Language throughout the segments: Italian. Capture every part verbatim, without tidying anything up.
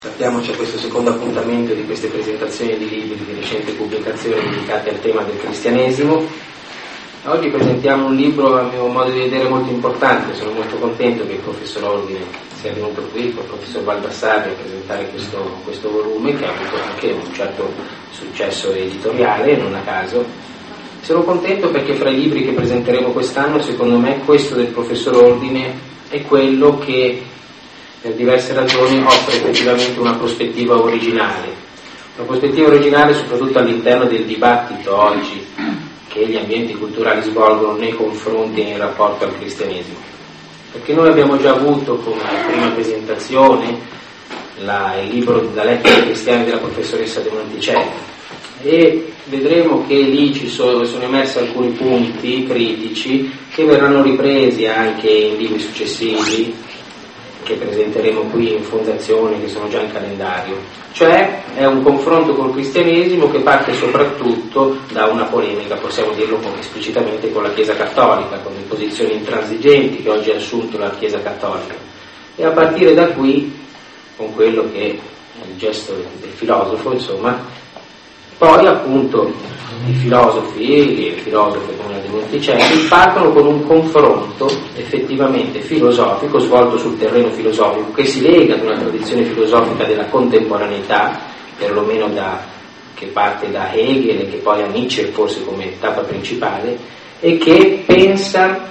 Sappiamo c'è questo secondo appuntamento di queste presentazioni di libri di recente pubblicazione dedicati al tema del cristianesimo. Oggi presentiamo un libro a mio modo di vedere molto importante. Sono molto contento che il professor Ordine sia venuto qui, il professor Baldassarri, a presentare questo, questo volume che ha avuto anche un certo successo editoriale, non a caso. Sono contento perché fra i libri che presenteremo quest'anno, secondo me, questo del professor Ordine è quello che per diverse ragioni offre effettivamente una prospettiva originale, una prospettiva originale soprattutto all'interno del dibattito oggi che gli ambienti culturali svolgono nei confronti e in rapporto al cristianesimo, perché noi abbiamo già avuto come prima presentazione la, il libro da lettere cristiane della professoressa De Monticelli e vedremo che lì ci sono, sono emersi alcuni punti critici che verranno ripresi anche in libri successivi che presenteremo qui in fondazione, che sono già in calendario. Cioè è un confronto col cristianesimo che parte soprattutto da una polemica, possiamo dirlo esplicitamente, con la Chiesa Cattolica, con le posizioni intransigenti che oggi ha assunto la Chiesa Cattolica, e a partire da qui, con quello che è il gesto del filosofo, insomma, poi appunto i filosofi, le filosofe come la De Monticelli, partono con un confronto effettivamente filosofico, svolto sul terreno filosofico, che si lega ad una tradizione filosofica della contemporaneità, perlomeno da, che parte da Hegel e che poi a Nietzsche forse come tappa principale, e che pensa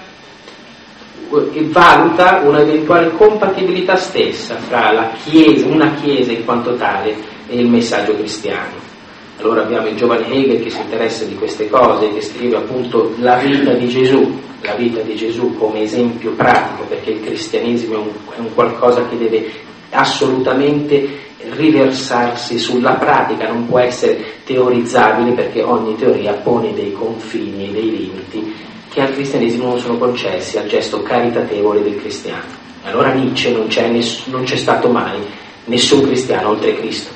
e valuta un'eventuale compatibilità stessa fra la Chiesa, una Chiesa in quanto tale, e il messaggio cristiano. Allora abbiamo il giovane Hegel che si interessa di queste cose, che scrive appunto la vita di Gesù, la vita di Gesù come esempio pratico, perché il cristianesimo è un, è un qualcosa che deve assolutamente riversarsi sulla pratica, non può essere teorizzabile, perché ogni teoria pone dei confini e dei limiti che al cristianesimo non sono concessi al gesto caritatevole del cristiano. Allora Nietzsche non c'è, ness- non c'è stato mai nessun cristiano oltre Cristo.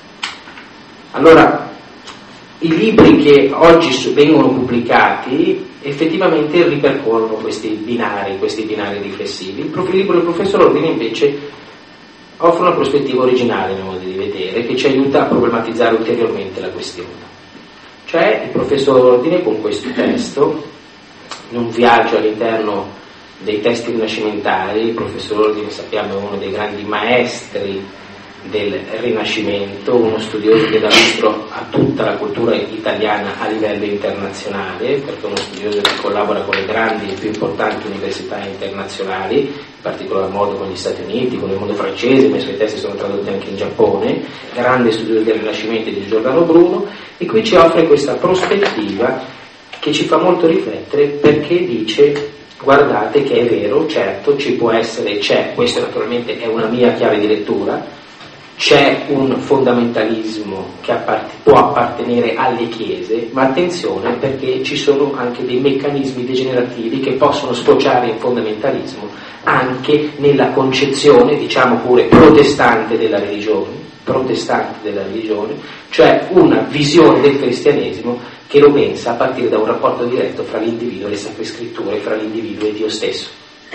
Allora, i libri che oggi vengono pubblicati effettivamente ripercorrono questi binari, questi binari riflessivi. Il libro del professor Ordine invece offre una prospettiva originale, nel modo di vedere, che ci aiuta a problematizzare ulteriormente la questione. Cioè, il professor Ordine con questo testo, in un viaggio all'interno dei testi rinascimentali, il professor Ordine, sappiamo, è uno dei grandi maestri del Rinascimento, uno studioso che dà lustro a tutta la cultura italiana a livello internazionale, perché è uno studioso che collabora con le grandi e più importanti università internazionali, in particolar modo con gli Stati Uniti, con il mondo francese, ma i suoi testi sono tradotti anche in Giappone, grande studioso del Rinascimento di Giordano Bruno, e qui ci offre questa prospettiva che ci fa molto riflettere, perché dice: guardate che è vero, certo, ci può essere, c'è, questo naturalmente è una mia chiave di lettura, c'è un fondamentalismo che appart- può appartenere alle chiese, ma attenzione, perché ci sono anche dei meccanismi degenerativi che possono sfociare in fondamentalismo anche nella concezione, diciamo pure, protestante della religione, protestante della religione, cioè una visione del cristianesimo che lo pensa a partire da un rapporto diretto fra l'individuo e le sacre scritture, fra l'individuo e Dio stesso.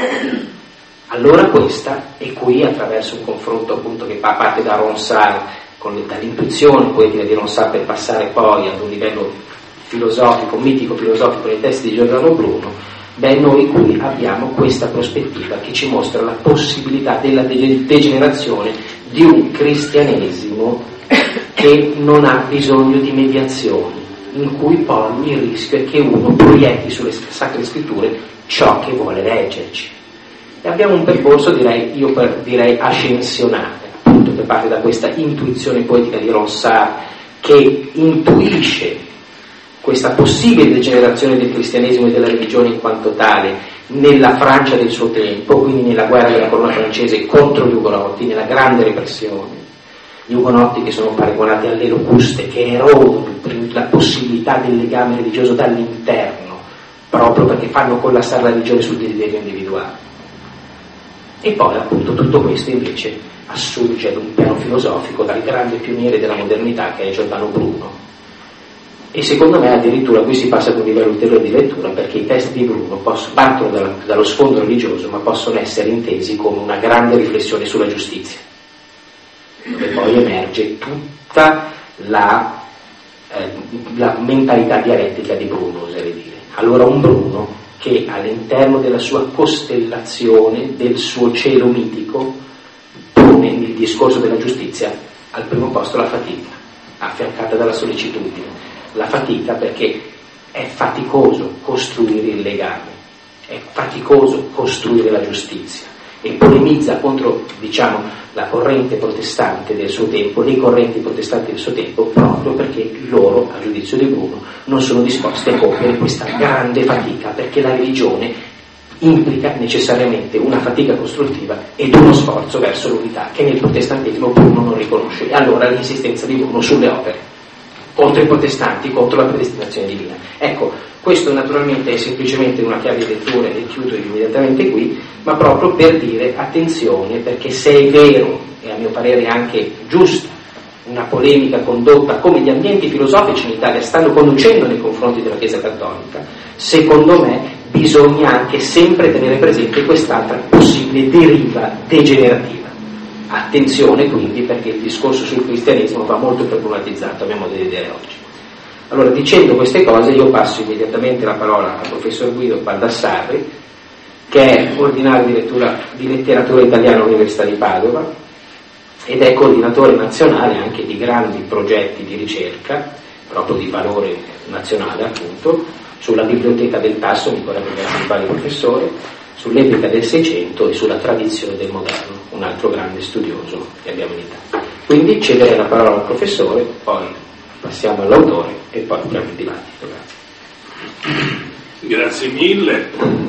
Allora questa è qui, attraverso un confronto appunto che parte da Ronsard, con le, dall'intuizione poetica di Ronsard, per passare poi ad un livello filosofico, mitico filosofico nei testi di Giordano Bruno, beh, noi qui abbiamo questa prospettiva che ci mostra la possibilità della degenerazione di un cristianesimo che non ha bisogno di mediazioni, in cui poi il rischio è che uno proietti sulle sacre scritture ciò che vuole leggerci. E abbiamo un percorso, direi, io per, direi ascensionale, appunto, che parte da questa intuizione poetica di Ronsard, che intuisce questa possibile degenerazione del cristianesimo e della religione in quanto tale nella Francia del suo tempo, quindi nella guerra della corona francese contro gli Ugonotti, nella grande repressione. Gli Ugonotti che sono paragonati alle locuste, che erodono la possibilità del legame religioso dall'interno, proprio perché fanno collassare la religione sul desiderio individuale. E poi appunto tutto questo invece assurge ad un piano filosofico dal grande pioniere della modernità che è Giordano Bruno. E secondo me addirittura qui si passa ad un livello ulteriore di lettura, perché i testi di Bruno possono, partono dallo, dallo sfondo religioso, ma possono essere intesi come una grande riflessione sulla giustizia. dove poi emerge tutta la, eh, la mentalità dialettica di Bruno, oserei dire. Allora un Bruno che all'interno della sua costellazione, del suo cielo mitico, pone il discorso della giustizia al primo posto la fatica, affiancata dalla sollecitudine. La fatica perché è faticoso costruire il legame, è faticoso costruire la giustizia, e polemizza contro, diciamo, la corrente protestante del suo tempo, le correnti protestanti del suo tempo, proprio perché loro, a giudizio di Bruno, non sono disposti a compiere questa grande fatica, perché la religione implica necessariamente una fatica costruttiva ed uno sforzo verso l'unità che nel protestantesimo Bruno non riconosce. E allora l'insistenza di Bruno sulle opere, contro i protestanti, contro la predestinazione divina. Ecco, questo naturalmente è semplicemente una chiave di lettura e chiudo immediatamente qui, ma proprio per dire attenzione, perché se è vero, e a mio parere anche giusta, una polemica condotta come gli ambienti filosofici in Italia stanno conducendo nei confronti della Chiesa Cattolica, secondo me bisogna anche sempre tenere presente quest'altra possibile deriva degenerativa. Attenzione quindi, perché il discorso sul cristianesimo va molto problematizzato a mio modo di vedere oggi. Allora, dicendo queste cose, io passo immediatamente la parola al professor Guido Baldassarri, che è ordinario di, lettura, di letteratura italiana all'Università di Padova ed è coordinatore nazionale anche di grandi progetti di ricerca, proprio di valore nazionale appunto, sulla biblioteca del Tasso, mi ricordo che era il principale professore, sull'epica del Seicento e sulla tradizione del moderno, un altro grande studioso che abbiamo in Italia. Quindi cederei la parola al professore, poi passiamo all'autore e poi apriamo il dibattito. Grazie. Grazie mille.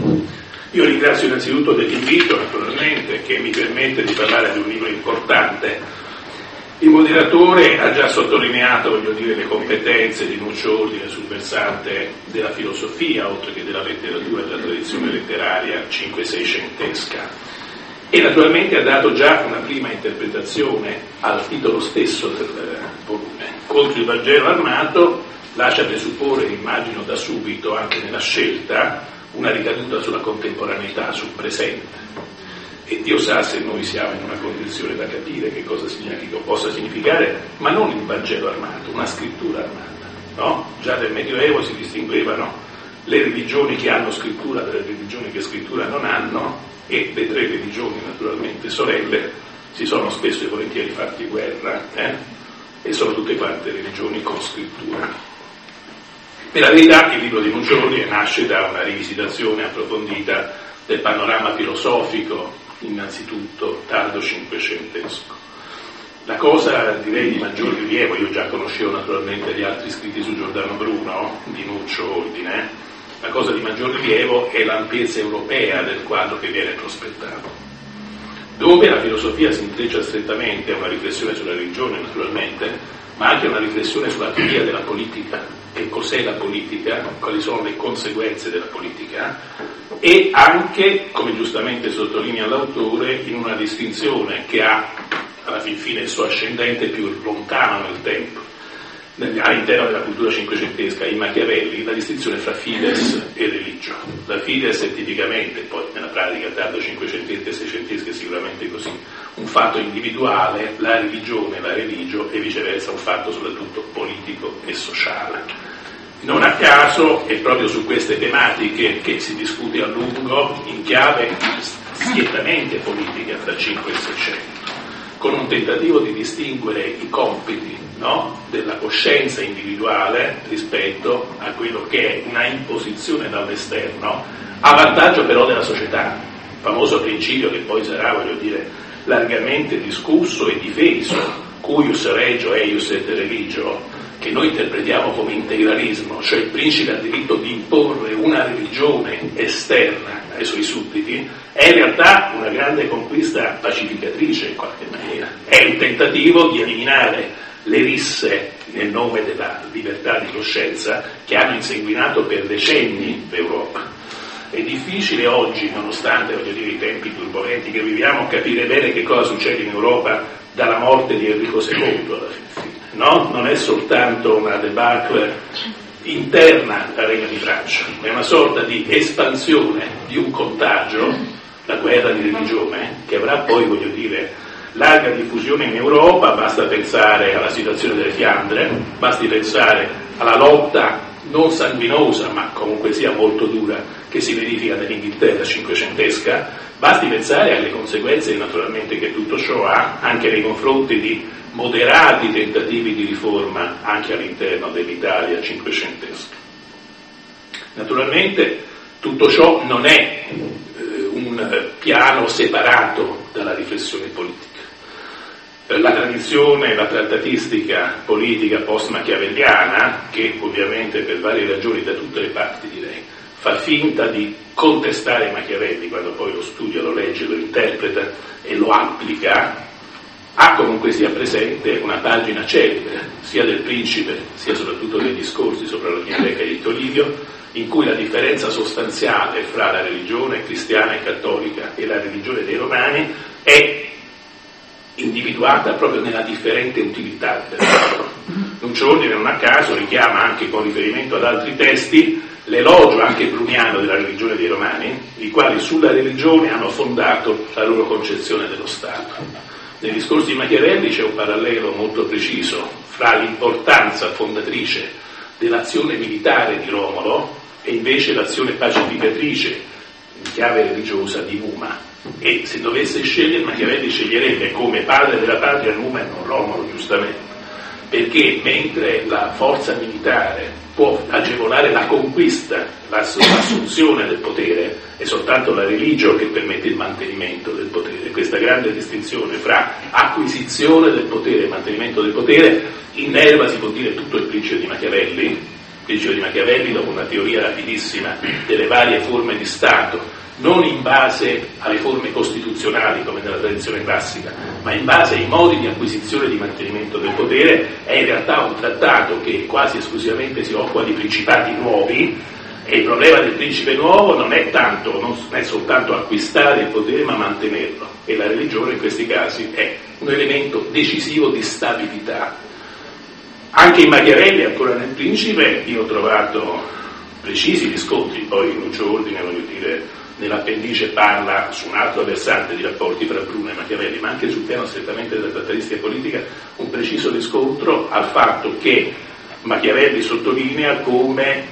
Io ringrazio innanzitutto dell'invito, naturalmente, che mi permette di parlare di un libro importante. Il moderatore ha già sottolineato, voglio dire, le competenze di Nuccio Ordine sul versante della filosofia, oltre che della letteratura e della tradizione letteraria cinque-seicentesca. E naturalmente ha dato già una prima interpretazione al titolo stesso del volume. Contro il Vangelo armato lascia presupporre, immagino da subito, anche nella scelta, una ricaduta sulla contemporaneità, sul presente. E Dio sa se noi siamo in una condizione da capire che cosa significa, possa significare, ma non il Vangelo armato, una scrittura armata, no? Già nel Medioevo si distinguevano le religioni che hanno scrittura dalle religioni che scrittura non hanno, e le tre religioni, naturalmente sorelle, si sono spesso e volentieri fatti guerra, eh? E sono tutte quante religioni con scrittura. Per la verità il libro di Nuccio Ordine nasce da una rivisitazione approfondita del panorama filosofico, innanzitutto tardo cinquecentesco. La cosa, direi, di maggior rilievo, io già conoscevo naturalmente gli altri scritti su Giordano Bruno, di Nuccio Ordine, la cosa di maggior rilievo è l'ampiezza europea del quadro che viene prospettato, dove la filosofia si intreccia strettamente a una riflessione sulla religione, naturalmente, ma anche una riflessione sulla teoria della politica, che cos'è la politica, quali sono le conseguenze della politica, e anche, come giustamente sottolinea l'autore, in una distinzione che ha alla fin fine il suo ascendente più lontano nel tempo, all'interno della cultura cinquecentesca, in Machiavelli, la distinzione fra fides e religio. La fides è tipicamente, poi nella pratica tardo cinquecentesca e seicentesca è sicuramente così, un fatto individuale, la religione, la religio, e viceversa un fatto soprattutto politico e sociale. Non a caso è proprio su queste tematiche che si discute a lungo in chiave schiettamente politica tra cinque e seicento, con un tentativo di distinguere i compiti, no, della coscienza individuale rispetto a quello che è una imposizione dall'esterno a vantaggio però della società. Il famoso principio che poi sarà, voglio dire, largamente discusso e difeso, cuius regio eius et religio, che noi interpretiamo come integralismo, cioè il principe ha diritto di imporre una religione esterna ai suoi sudditi, è in realtà una grande conquista pacificatrice in qualche maniera. È il tentativo di eliminare le risse nel nome della libertà di coscienza che hanno insanguinato per decenni l'Europa. È difficile oggi, nonostante, voglio dire, i tempi turbolenti che viviamo, capire bene che cosa succede in Europa dalla morte di Enrico secondo alla fine. No? Non è soltanto una debacle interna al Regno di Francia, è una sorta di espansione di un contagio, la guerra di religione, che avrà poi, voglio dire, larga diffusione in Europa, basta pensare alla situazione delle Fiandre, basti pensare alla lotta non sanguinosa ma comunque sia molto dura che si verifica nell'Inghilterra cinquecentesca, basti pensare alle conseguenze naturalmente che tutto ciò ha anche nei confronti di moderati tentativi di riforma anche all'interno dell'Italia cinquecentesca. Naturalmente tutto ciò non è eh, un piano separato dalla riflessione politica. La tradizione, la trattatistica politica post-machiavelliana, che ovviamente per varie ragioni da tutte le parti direi, fa finta di contestare Machiavelli quando poi lo studia, lo legge, lo interpreta e lo applica, ha comunque sia presente una pagina celebre, sia del Principe, sia soprattutto dei discorsi sopra la biblioteca di Tito Livio, in cui la differenza sostanziale fra la religione cristiana e cattolica e la religione dei Romani è individuata proprio nella differente utilità del lavoro. Nuncioni non a caso richiama anche con riferimento ad altri testi l'elogio anche bruniano della religione dei Romani, i quali sulla religione hanno fondato la loro concezione dello Stato. Nei discorsi di Machiavelli c'è un parallelo molto preciso fra l'importanza fondatrice dell'azione militare di Romolo e invece l'azione pacificatrice in chiave religiosa di Numa. E se dovesse scegliere, Machiavelli sceglierebbe come padre della patria Numa e non Romolo, giustamente, perché mentre la forza militare può agevolare la conquista, l'assunzione del potere, è soltanto la religione che permette il mantenimento del potere. Questa grande distinzione fra acquisizione del potere e mantenimento del potere innerva, si può dire, tutto il principio di Machiavelli. Il principio di Machiavelli, dopo una teoria rapidissima delle varie forme di Stato, non in base alle forme costituzionali come nella tradizione classica, ma in base ai modi di acquisizione e di mantenimento del potere, è in realtà un trattato che quasi esclusivamente si occupa di principati nuovi, e il problema del principe nuovo non è tanto, non è soltanto acquistare il potere, ma mantenerlo, e la religione in questi casi è un elemento decisivo di stabilità. Anche in Machiavelli, ancora nel Principe, io ho trovato precisi riscontri, poi in Lucio Ordine, voglio dire, nell'appendice parla su un altro versante di rapporti fra Bruno e Machiavelli, ma anche sul piano strettamente della trattatistica politica, un preciso riscontro al fatto che Machiavelli sottolinea come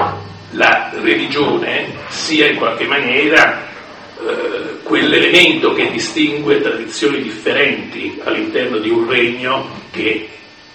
la religione sia in qualche maniera eh, quell'elemento che distingue tradizioni differenti all'interno di un regno che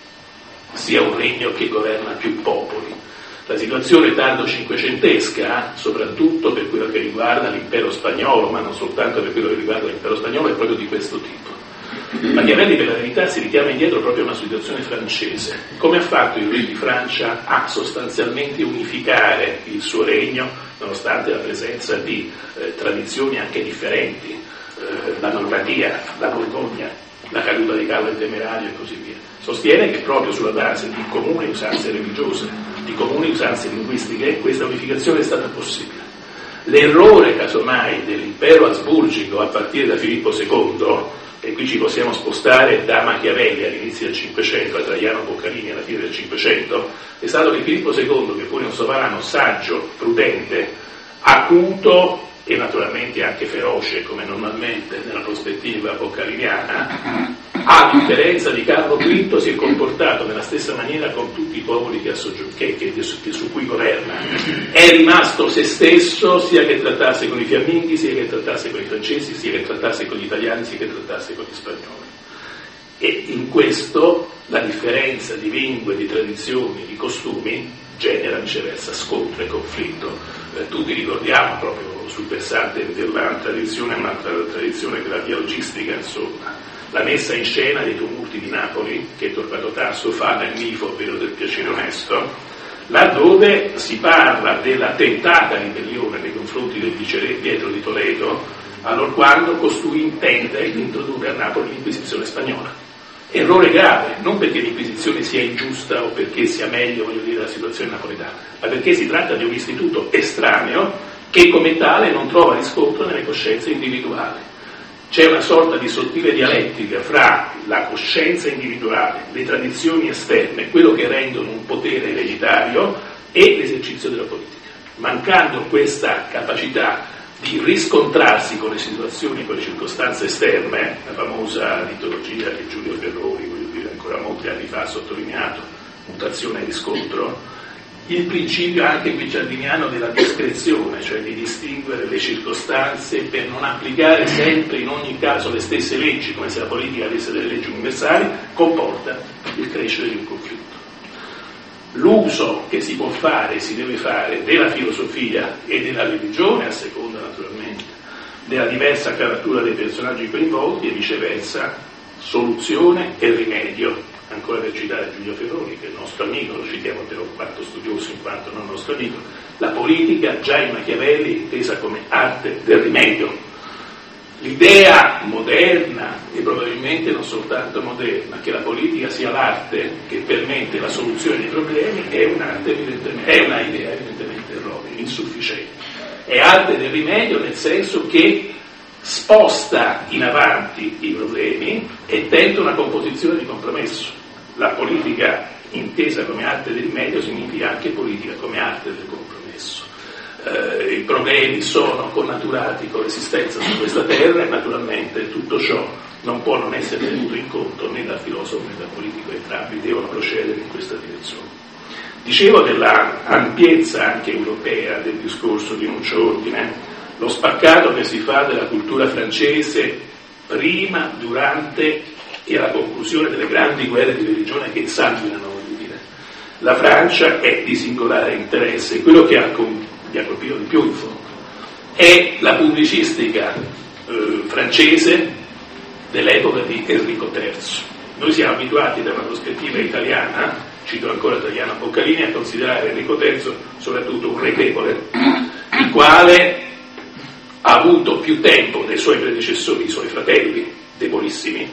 sia un regno che governa più popoli. La situazione tardo cinquecentesca, soprattutto per quello che riguarda l'impero spagnolo, ma non soltanto per quello che riguarda l'impero spagnolo, è proprio di questo tipo. Machiavelli, per la verità, si richiama indietro proprio a una situazione francese. Come ha fatto il re di Francia a sostanzialmente unificare il suo regno, nonostante la presenza di eh, tradizioni anche differenti, eh, la Normandia, la Borgogna, la caduta di Carlo il Temerario e così via. Sostiene che proprio sulla base di comuni usanze religiose, di comuni usanze linguistiche, questa unificazione è stata possibile. L'errore, casomai, dell'impero asburgico a partire da Filippo secondo, e qui ci possiamo spostare da Machiavelli all'inizio del Cinquecento a Traiano Boccarini alla fine del Cinquecento, è stato che Filippo secondo, che pure è un sovrano saggio, prudente, acuto e naturalmente anche feroce, come normalmente nella prospettiva boccariniana, a differenza di Carlo quinto si è comportato nella stessa maniera con tutti i popoli che, che, che, che su cui governa. È rimasto se stesso, sia che trattasse con i fiamminghi, sia che trattasse con i francesi, sia che trattasse con gli italiani, sia che trattasse con gli spagnoli. E in questo la differenza di lingue, di tradizioni, di costumi genera viceversa scontro e conflitto. Eh, tutti ricordiamo proprio sul versante della tradizione, un'altra tradizione che è la dialogistica, insomma, la messa in scena dei tumulti di Napoli che Torquato Tasso fa nel Mifo, ovvero del piacere onesto, laddove si parla della tentata ribellione nei confronti del viceré Pietro di Toledo, allorquando costui intende introdurre a Napoli l'Inquisizione spagnola. Errore grave, non perché l'Inquisizione sia ingiusta o perché sia meglio, voglio dire, la situazione napoletana, ma perché si tratta di un istituto estraneo che come tale non trova riscontro nelle coscienze individuali. C'è una sorta di sottile dialettica fra la coscienza individuale, le tradizioni esterne, quello che rendono un potere ereditario, e l'esercizio della politica. Mancando questa capacità di riscontrarsi con le situazioni, con le circostanze esterne, la famosa mitologia che Giulio Ferroni, voglio dire, ancora molti anni fa ha sottolineato, mutazione e riscontro, il principio anche guicciardiniano della discrezione, cioè di distinguere le circostanze per non applicare sempre in ogni caso le stesse leggi, come se la politica avesse delle leggi universali, comporta il crescere di un conflitto. L'uso che si può fare, si deve fare, della filosofia e della religione, a seconda naturalmente della diversa caratura dei personaggi coinvolti, e viceversa soluzione e rimedio. Ancora per citare Giulio Ferroni, che è il nostro amico, lo citiamo però quanto studioso in quanto non nostro amico, la politica già in Machiavelli è intesa come arte del rimedio. L'idea moderna, e probabilmente non soltanto moderna, che la politica sia l'arte che permette la soluzione dei problemi, è un'arte evidentemente, è una idea evidentemente erronea, insufficiente. È arte del rimedio nel senso che sposta in avanti i problemi e tenta una composizione di compromesso. La politica intesa come arte del rimedio significa anche politica come arte del compromesso. Eh, i problemi sono connaturati con l'esistenza su questa terra e naturalmente tutto ciò non può non essere tenuto in conto né dal filosofo né dal politico, entrambi devono procedere in questa direzione. Dicevo della ampiezza anche europea del discorso di Nuccio Ordine, lo spaccato che si fa della cultura francese prima, durante e alla conclusione delle grandi guerre di religione che insanguinano, voglio dire. La Francia è di singolare interesse, quello che ha, mi ha colpito di più in fondo è la pubblicistica eh, francese dell'epoca di Enrico terzo. Noi siamo abituati da una prospettiva italiana, cito ancora Traiano Boccalini, a considerare Enrico terzo soprattutto un re debole, il quale ha avuto più tempo dei suoi predecessori, i suoi fratelli debolissimi,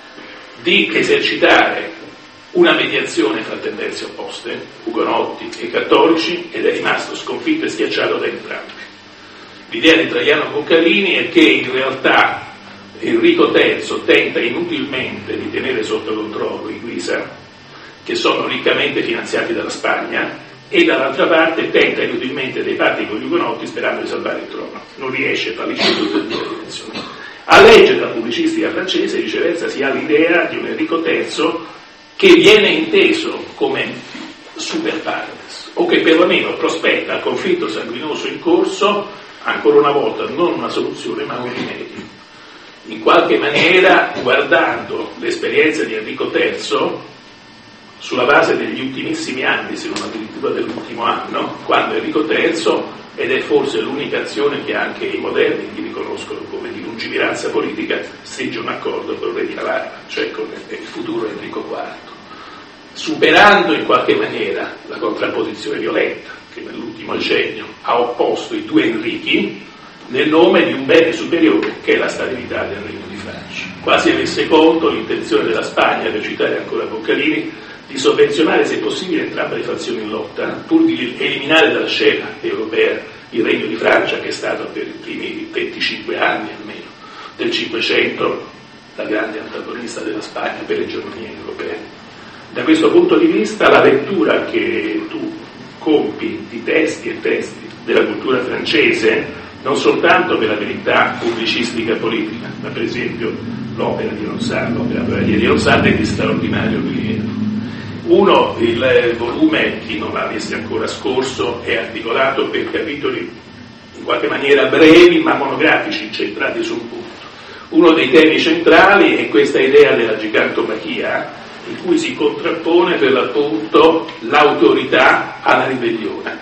di esercitare una mediazione fra tendenze opposte, ugonotti e cattolici, ed è rimasto sconfitto e schiacciato da entrambi. L'idea di Traiano Boccalini è che in realtà Enrico terzo tenta inutilmente di tenere sotto controllo i Guisa, che sono riccamente finanziati dalla Spagna, e dall'altra parte tenta inutilmente dei patti con gli ugonotti sperando di salvare il trono. Non riesce, fallisce in tutte e due le direzioni. A leggere la pubblicistica francese, viceversa, si ha l'idea di un Enrico terzo che viene inteso come super partes, o che perlomeno prospetta al conflitto sanguinoso in corso, ancora una volta, non una soluzione ma un rimedio. In qualche maniera, guardando l'esperienza di Enrico terzo, sulla base degli ultimissimi anni, se non addirittura dell'ultimo anno, quando Enrico terzo, ed è forse l'unica azione che anche i moderni gli riconoscono come di lungimiranza politica, stringe un accordo con il re di Navarra, cioè con il futuro Enrico quarto, superando in qualche maniera la contrapposizione violenta che nell'ultimo decennio ha opposto i due Enrichi nel nome di un bene superiore che è la stabilità del Regno di Francia. Quasi avesse colto l'intenzione della Spagna, per citare ancora Boccalini, di sovvenzionare se possibile entrambe le fazioni in lotta, pur di eliminare dalla scena europea il Regno di Francia, che è stato per i primi venticinque anni almeno del Cinquecento la grande antagonista della Spagna per le gerarchie europee. Da questo punto di vista la lettura che tu compi di testi e testi della cultura francese, non soltanto per la verità pubblicistica e politica, ma per esempio l'opera di Ronsard, l'opera di Ronsard è di straordinario rilievo. Uno, il volume, chi non l'avesse ancora scorso, è articolato per capitoli in qualche maniera brevi ma monografici, incentrati su un punto. Uno dei temi centrali è questa idea della gigantomachia, in cui si contrappone per l'appunto l'autorità alla ribellione.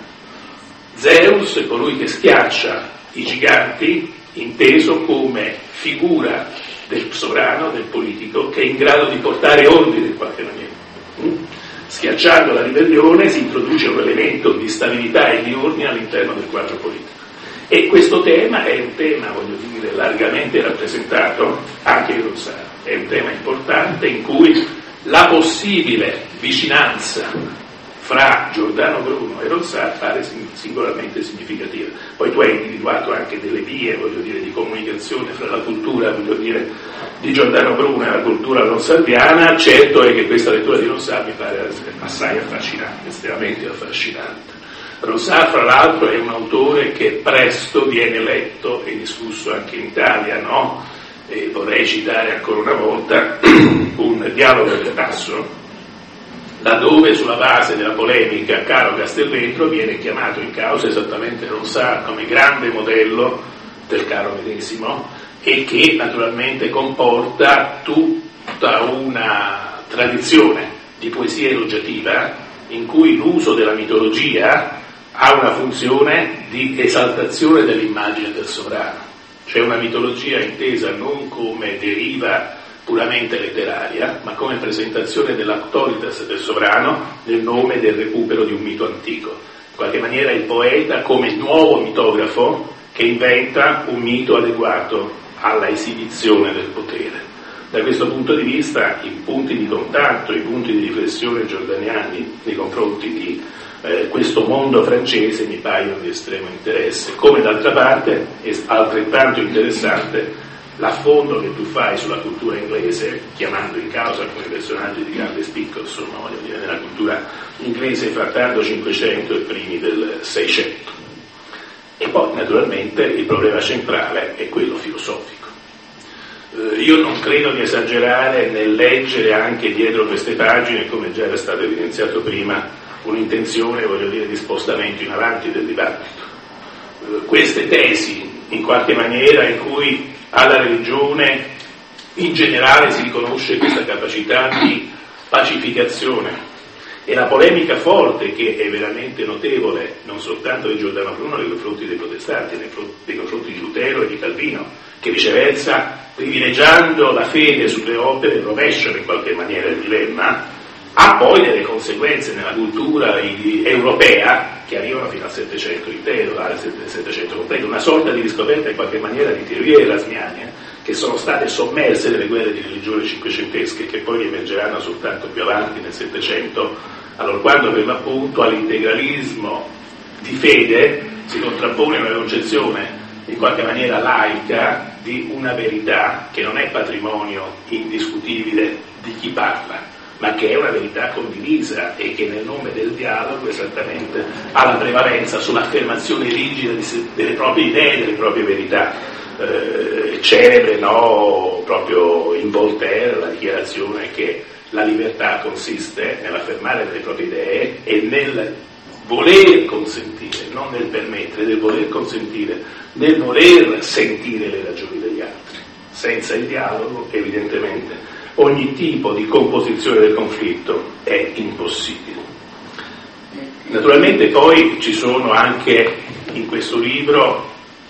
Zeus è colui che schiaccia i giganti, inteso come figura del sovrano, del politico, che è in grado di portare ordine in qualche maniera. Schiacciando la ribellione si introduce un elemento di stabilità e di ordine all'interno del quadro politico, e questo tema è un tema, voglio dire, largamente rappresentato anche in Ronsard. È un tema importante in cui la possibile vicinanza fra Giordano Bruno e Ronsard pare singolarmente significativa. Poi tu hai individuato anche delle vie, voglio dire, di comunicazione fra la cultura, voglio dire, di Giordano Bruno e la cultura ronsardiana. Certo è che questa lettura di Ronsard mi pare assai affascinante, estremamente affascinante. Ronsard, fra l'altro, è un autore che presto viene letto e discusso anche in Italia, no? E vorrei citare ancora una volta un dialogo del Tasso, laddove sulla base della polemica Caro Castelvetro viene chiamato in causa esattamente Ronsard come grande modello del caro medesimo, e che naturalmente comporta tutta una tradizione di poesia elogiativa in cui l'uso della mitologia ha una funzione di esaltazione dell'immagine del sovrano. C'è una mitologia intesa non come deriva puramente letteraria, ma come presentazione dell'autoritas del sovrano nel nome del recupero di un mito antico. In qualche maniera il poeta come nuovo mitografo che inventa un mito adeguato alla esibizione del potere. Da questo punto di vista i punti di contatto, i punti di riflessione giordaniani nei confronti di eh, questo mondo francese mi paiono di estremo interesse, come d'altra parte è altrettanto interessante l'affondo che tu fai sulla cultura inglese, chiamando in causa alcuni personaggi di grande spicco, insomma, voglio dire, nella cultura inglese fra tardo Cinquecento e primi del Seicento. E poi naturalmente il problema centrale è quello filosofico. Eh, io non credo di esagerare nel leggere anche dietro queste pagine, come già era stato evidenziato prima, un'intenzione, voglio dire, di spostamento in avanti del dibattito. Eh, queste tesi, in qualche maniera, in cui alla religione in generale si riconosce questa capacità di pacificazione, e la polemica forte che è veramente notevole non soltanto di Giordano Bruno nei confronti dei protestanti, nei confronti di Lutero e di Calvino, che viceversa, privilegiando la fede sulle opere, rovesciano in qualche maniera il dilemma, ha poi delle conseguenze nella cultura europea che arrivano fino al Settecento intero, al Settecento completo, una sorta di riscoperta in qualche maniera di teorie erasmiane che sono state sommerse nelle guerre di religione cinquecentesche, che poi emergeranno soltanto più avanti nel Settecento, allora quando per l'appunto all'integralismo di fede si contrappone una concezione in qualche maniera laica di una verità che non è patrimonio indiscutibile di chi parla, ma che è una verità condivisa e che nel nome del dialogo esattamente ha la prevalenza sull'affermazione rigida di, delle proprie idee, delle proprie verità. Eh, celebre, no, proprio in Voltaire la dichiarazione che la libertà consiste nell'affermare delle proprie idee e nel voler consentire, non nel permettere, nel voler consentire, nel voler sentire le ragioni degli altri. Senza il dialogo, evidentemente, ogni tipo di composizione del conflitto è impossibile. Naturalmente poi ci sono anche in questo libro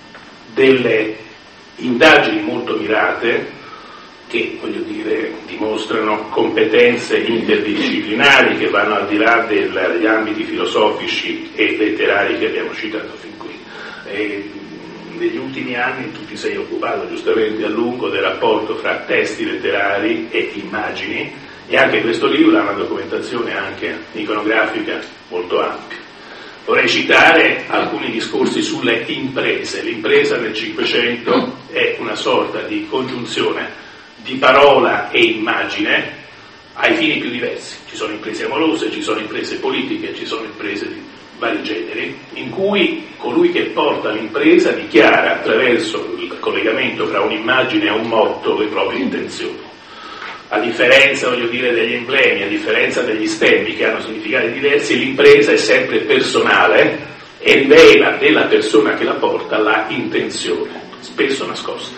delle indagini molto mirate che, voglio dire, dimostrano competenze interdisciplinari che vanno al di là del, degli ambiti filosofici e letterari che abbiamo citato fin qui. E negli ultimi anni tu ti sei occupato giustamente a lungo del rapporto fra testi letterari e immagini, e anche questo libro ha una documentazione anche iconografica molto ampia. Vorrei citare alcuni discorsi sulle imprese. L'impresa nel Cinquecento è una sorta di congiunzione di parola e immagine ai fini più diversi. Ci sono imprese amorose, ci sono imprese politiche, ci sono imprese di vari generi, in cui colui che porta l'impresa dichiara attraverso il collegamento fra un'immagine e un motto le proprie intenzioni. A differenza, voglio dire, degli emblemi, a differenza degli stemmi che hanno significati diversi, l'impresa è sempre personale e rivela della persona che la porta la intenzione, spesso nascosta.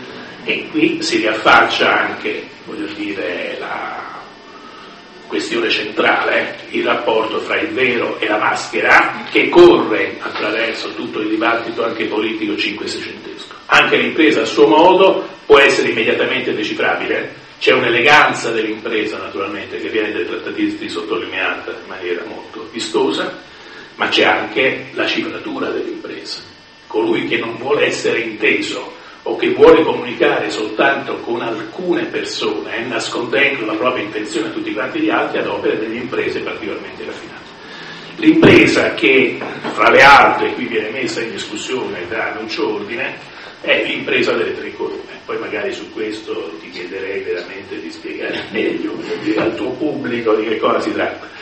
E qui si riaffaccia anche, voglio dire, la questione centrale, il rapporto fra il vero e la maschera, che corre attraverso tutto il dibattito anche politico cinque-seicentesco. Anche l'impresa a suo modo può essere immediatamente decifrabile. C'è un'eleganza dell'impresa, naturalmente, che viene dai trattatisti sottolineata in maniera molto vistosa, ma c'è anche la cifratura dell'impresa. Colui che non vuole essere inteso o che vuole comunicare soltanto con alcune persone, nascondendo la propria intenzione a tutti quanti gli altri, ad opera delle imprese particolarmente raffinate. L'impresa che, fra le altre, qui viene messa in discussione da Lucio Ordine, è l'impresa delle tre colonne. Poi magari su questo ti chiederei veramente di spiegare meglio al tuo pubblico di che cosa si tratta.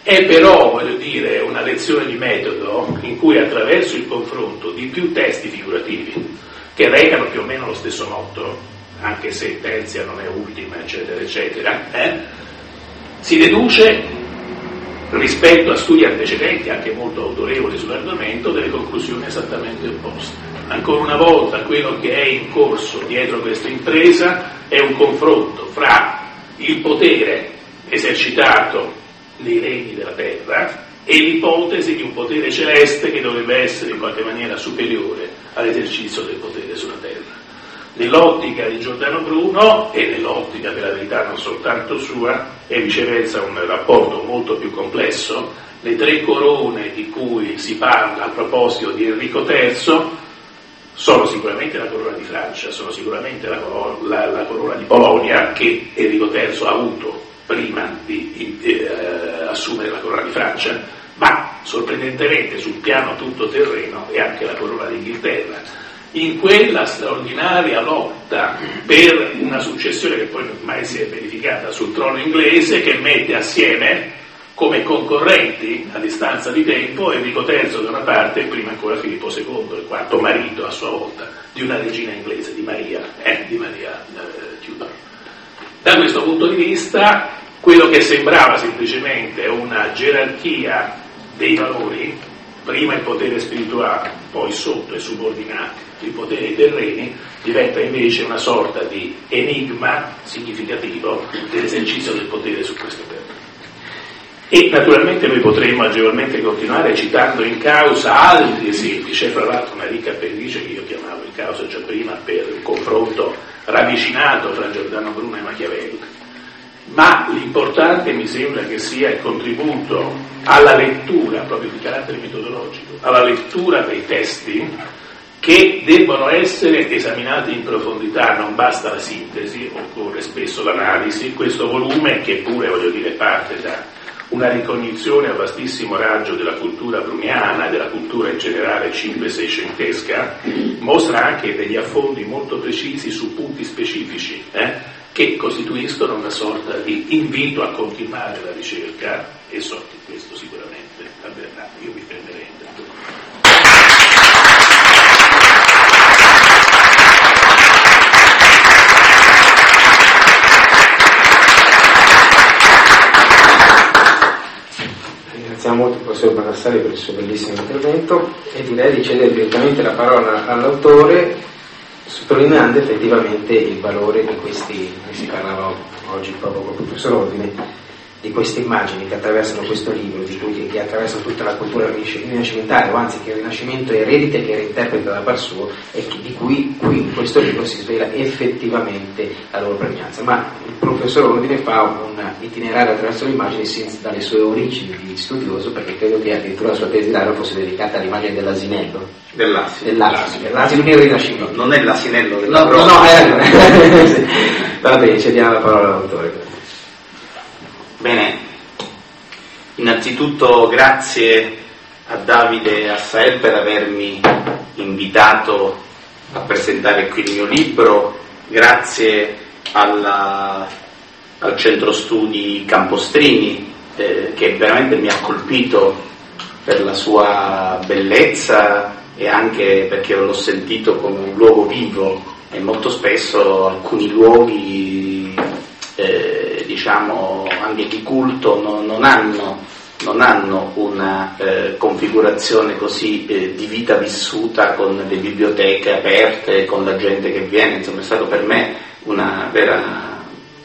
È però, voglio dire, una lezione di metodo in cui attraverso il confronto di più testi figurativi, che recano più o meno lo stesso motto, anche se terzia non è ultima, eccetera, eccetera, eh, si deduce, rispetto a studi antecedenti, anche molto autorevoli sull'argomento, delle conclusioni esattamente opposte. Ancora una volta, quello che è in corso dietro questa impresa è un confronto fra il potere esercitato nei regni della terra e l'ipotesi di un potere celeste che dovrebbe essere in qualche maniera superiore all'esercizio del potere sulla terra. Nell'ottica di Giordano Bruno e nell'ottica, per la verità, non soltanto sua, e viceversa un rapporto molto più complesso, le tre corone di cui si parla a proposito di Enrico terzo sono sicuramente la corona di Francia, sono sicuramente la, la, la corona di Polonia che Enrico terzo ha avuto prima di eh, assumere la corona di Francia, ma sorprendentemente sul piano tutto terreno è anche la corona d'Inghilterra. In quella straordinaria lotta per una successione che poi mai si è verificata sul trono inglese, che mette assieme come concorrenti a distanza di tempo Enrico terzo da una parte e prima ancora Filippo secondo, il quarto marito a sua volta di una regina inglese, di Maria, eh, di Maria eh, Tudor. Da questo punto di vista, quello che sembrava semplicemente una gerarchia dei valori, prima il potere spirituale, poi sotto e subordinato il potere terreni, diventa invece una sorta di enigma significativo dell'esercizio del potere su questa terra. E naturalmente noi potremmo agevolmente continuare citando in causa altri esempi. C'è fra l'altro una ricca appendice che io chiamavo in causa già prima per il confronto ravvicinato tra Giordano Bruno e Machiavelli, ma l'importante mi sembra che sia il contributo alla lettura, proprio di carattere metodologico, alla lettura dei testi che debbono essere esaminati in profondità. Non basta la sintesi, occorre spesso l'analisi. Questo volume, che pure, voglio dire, parte da una ricognizione a vastissimo raggio della cultura bruniana e della cultura in generale cinque-seicentesca, mostra anche degli affondi molto precisi su punti specifici, eh, che costituiscono una sorta di invito a continuare la ricerca, e so che questo sicuramente avverrà. Io mi fermerei. Ringraziamo molto il professor Baldassarri per il suo bellissimo intervento e direi di cedere direttamente la parola all'autore, sottolineando effettivamente il valore di questi, ne si parlava oggi proprio con il professor Ordine, di queste immagini che attraversano questo libro, di cui, che attraversano tutta la cultura rinascimentale, o anzi che il Rinascimento eredita e che reinterpreta da par suo, e che, di cui qui in questo libro si svela effettivamente la loro pregnanza. Ma il professor Ordine fa un itinerario attraverso le immagini sin dalle sue origini di studioso, perché credo che addirittura la sua tesi di laurea fosse dedicata all'immagine dell'asinello. Dell'asino. Dell'asino, l'asino nel Rinascimento. Non è l'asinello della no, no, no, eh, va bene, cediamo la parola all'autore. Bene, innanzitutto grazie a Davide e a Sael per avermi invitato a presentare qui il mio libro, grazie alla, al Centro Studi Campostrini eh, che veramente mi ha colpito per la sua bellezza e anche perché l'ho sentito come un luogo vivo, e molto spesso alcuni luoghi eh, diciamo anche di culto non, non hanno non hanno una eh, configurazione così eh, di vita vissuta, con le biblioteche aperte, con la gente che viene. Insomma, è stato per me una vera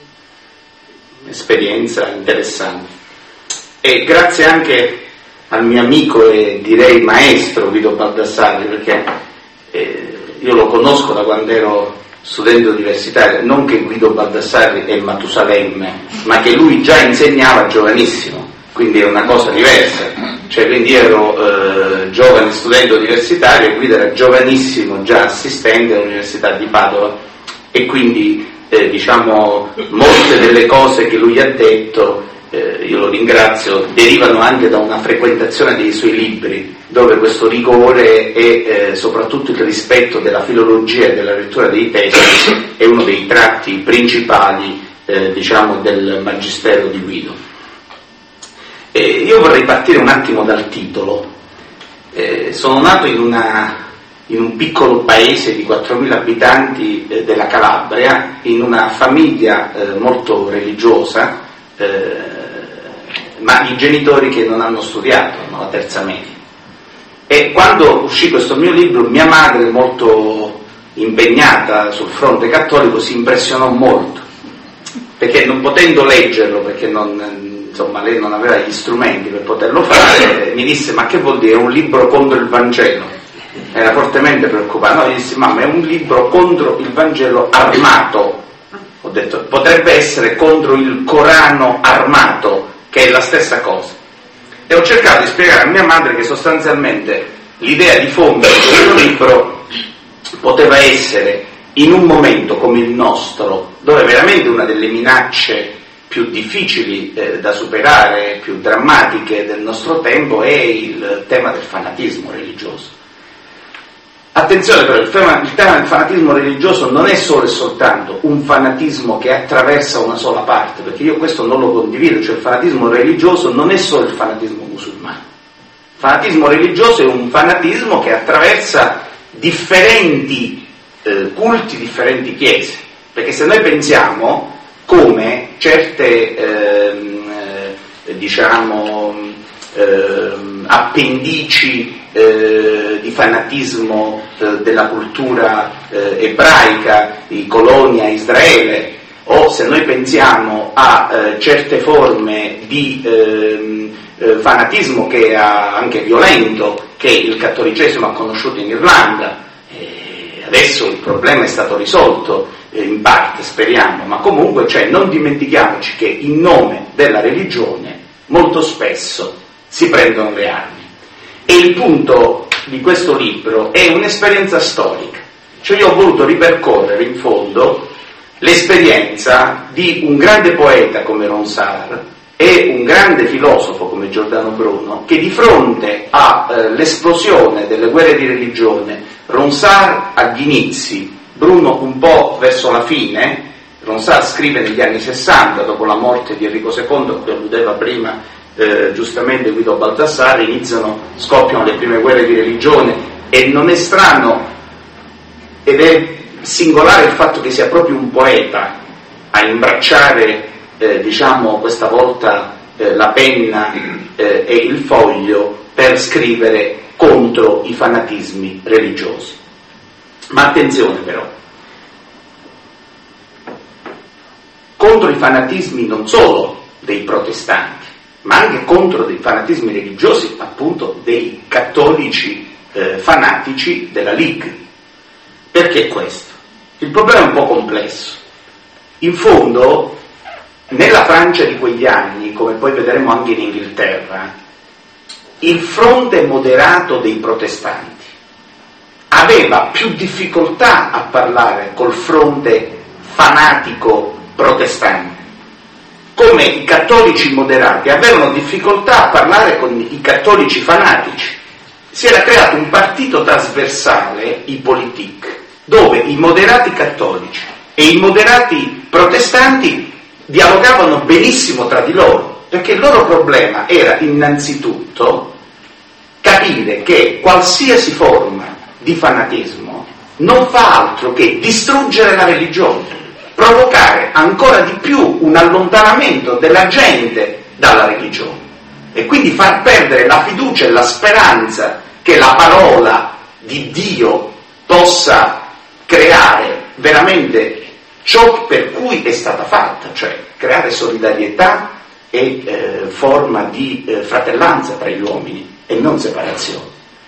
esperienza interessante, e grazie anche al mio amico e direi maestro Guido Baldassarri, perché eh, io lo conosco da quando ero studente universitario, non che Guido Baldassarri è Matusalemme, ma che lui già insegnava giovanissimo, quindi è una cosa diversa. Cioè, quindi ero eh, giovane studente universitario e Guido era giovanissimo già assistente all'Università di Padova, e quindi eh, diciamo molte delle cose che lui ha detto, eh, io lo ringrazio, derivano anche da una frequentazione dei suoi libri, dove questo rigore e eh, soprattutto il rispetto della filologia e della lettura dei testi è uno dei tratti principali eh, diciamo del magistero di Guido. E io vorrei partire un attimo dal titolo. Eh, sono nato in, una, in un piccolo paese di quattromila abitanti eh, della Calabria, in una famiglia eh, molto religiosa, eh, ma di genitori che non hanno studiato, no, la terza media. E quando uscì questo mio libro, mia madre, molto impegnata sul fronte cattolico, si impressionò molto, perché non potendo leggerlo, perché non... insomma lei non aveva gli strumenti per poterlo fare, mi disse: ma che vuol dire un libro contro il Vangelo? Era fortemente preoccupata. No, gli dissi: mamma, è un libro contro il Vangelo armato. Ho detto: potrebbe essere contro il Corano armato, che è la stessa cosa. E ho cercato di spiegare a mia madre che sostanzialmente l'idea di fondo di questo libro poteva essere, in un momento come il nostro, dove veramente una delle minacce più difficili eh, da superare, più drammatiche del nostro tempo, è il tema del fanatismo religioso. Attenzione però, il tema, il tema del fanatismo religioso non è solo e soltanto un fanatismo che attraversa una sola parte, perché io questo non lo condivido, cioè il fanatismo religioso non è solo il fanatismo musulmano. Il fanatismo religioso è un fanatismo che attraversa differenti eh, culti, differenti chiese, perché se noi pensiamo come certe ehm, eh, diciamo ehm, appendici eh, di fanatismo eh, della cultura eh, ebraica, di colonia Israele, o se noi pensiamo a eh, certe forme di ehm, eh, fanatismo che ha anche violento che il cattolicesimo ha conosciuto in Irlanda. E adesso il problema è stato risolto in parte, speriamo, ma comunque, cioè, non dimentichiamoci che in nome della religione molto spesso si prendono le armi. E il punto di questo libro è un'esperienza storica, cioè io ho voluto ripercorrere in fondo l'esperienza di un grande poeta come Ronsard e un grande filosofo come Giordano Bruno, che di fronte all'esplosione eh, delle guerre di religione, Ronsard agli inizi, Bruno un po' verso la fine. Ronsard scrive negli anni sessanta, dopo la morte di Enrico secondo, a cui alludeva prima eh, giustamente Guido Baldassarre, iniziano, scoppiano le prime guerre di religione, e non è strano ed è singolare il fatto che sia proprio un poeta a imbracciare eh, diciamo questa volta eh, la penna eh, e il foglio per scrivere contro i fanatismi religiosi. Ma attenzione però, contro i fanatismi non solo dei protestanti, ma anche contro dei fanatismi religiosi, appunto, dei cattolici eh, fanatici della Ligue. Perché questo? Il problema è un po' complesso. In fondo, nella Francia di quegli anni, come poi vedremo anche in Inghilterra, il fronte moderato dei protestanti aveva più difficoltà a parlare col fronte fanatico protestante, come i cattolici moderati avevano difficoltà a parlare con i cattolici fanatici. Si era creato un partito trasversale, i Politique, dove i moderati cattolici e i moderati protestanti dialogavano benissimo tra di loro, perché il loro problema era innanzitutto capire che qualsiasi forma di fanatismo non fa altro che distruggere la religione, provocare ancora di più un allontanamento della gente dalla religione e quindi far perdere la fiducia e la speranza che la parola di Dio possa creare veramente ciò per cui è stata fatta, cioè creare solidarietà e eh, forma di eh, fratellanza tra gli uomini e non separazione.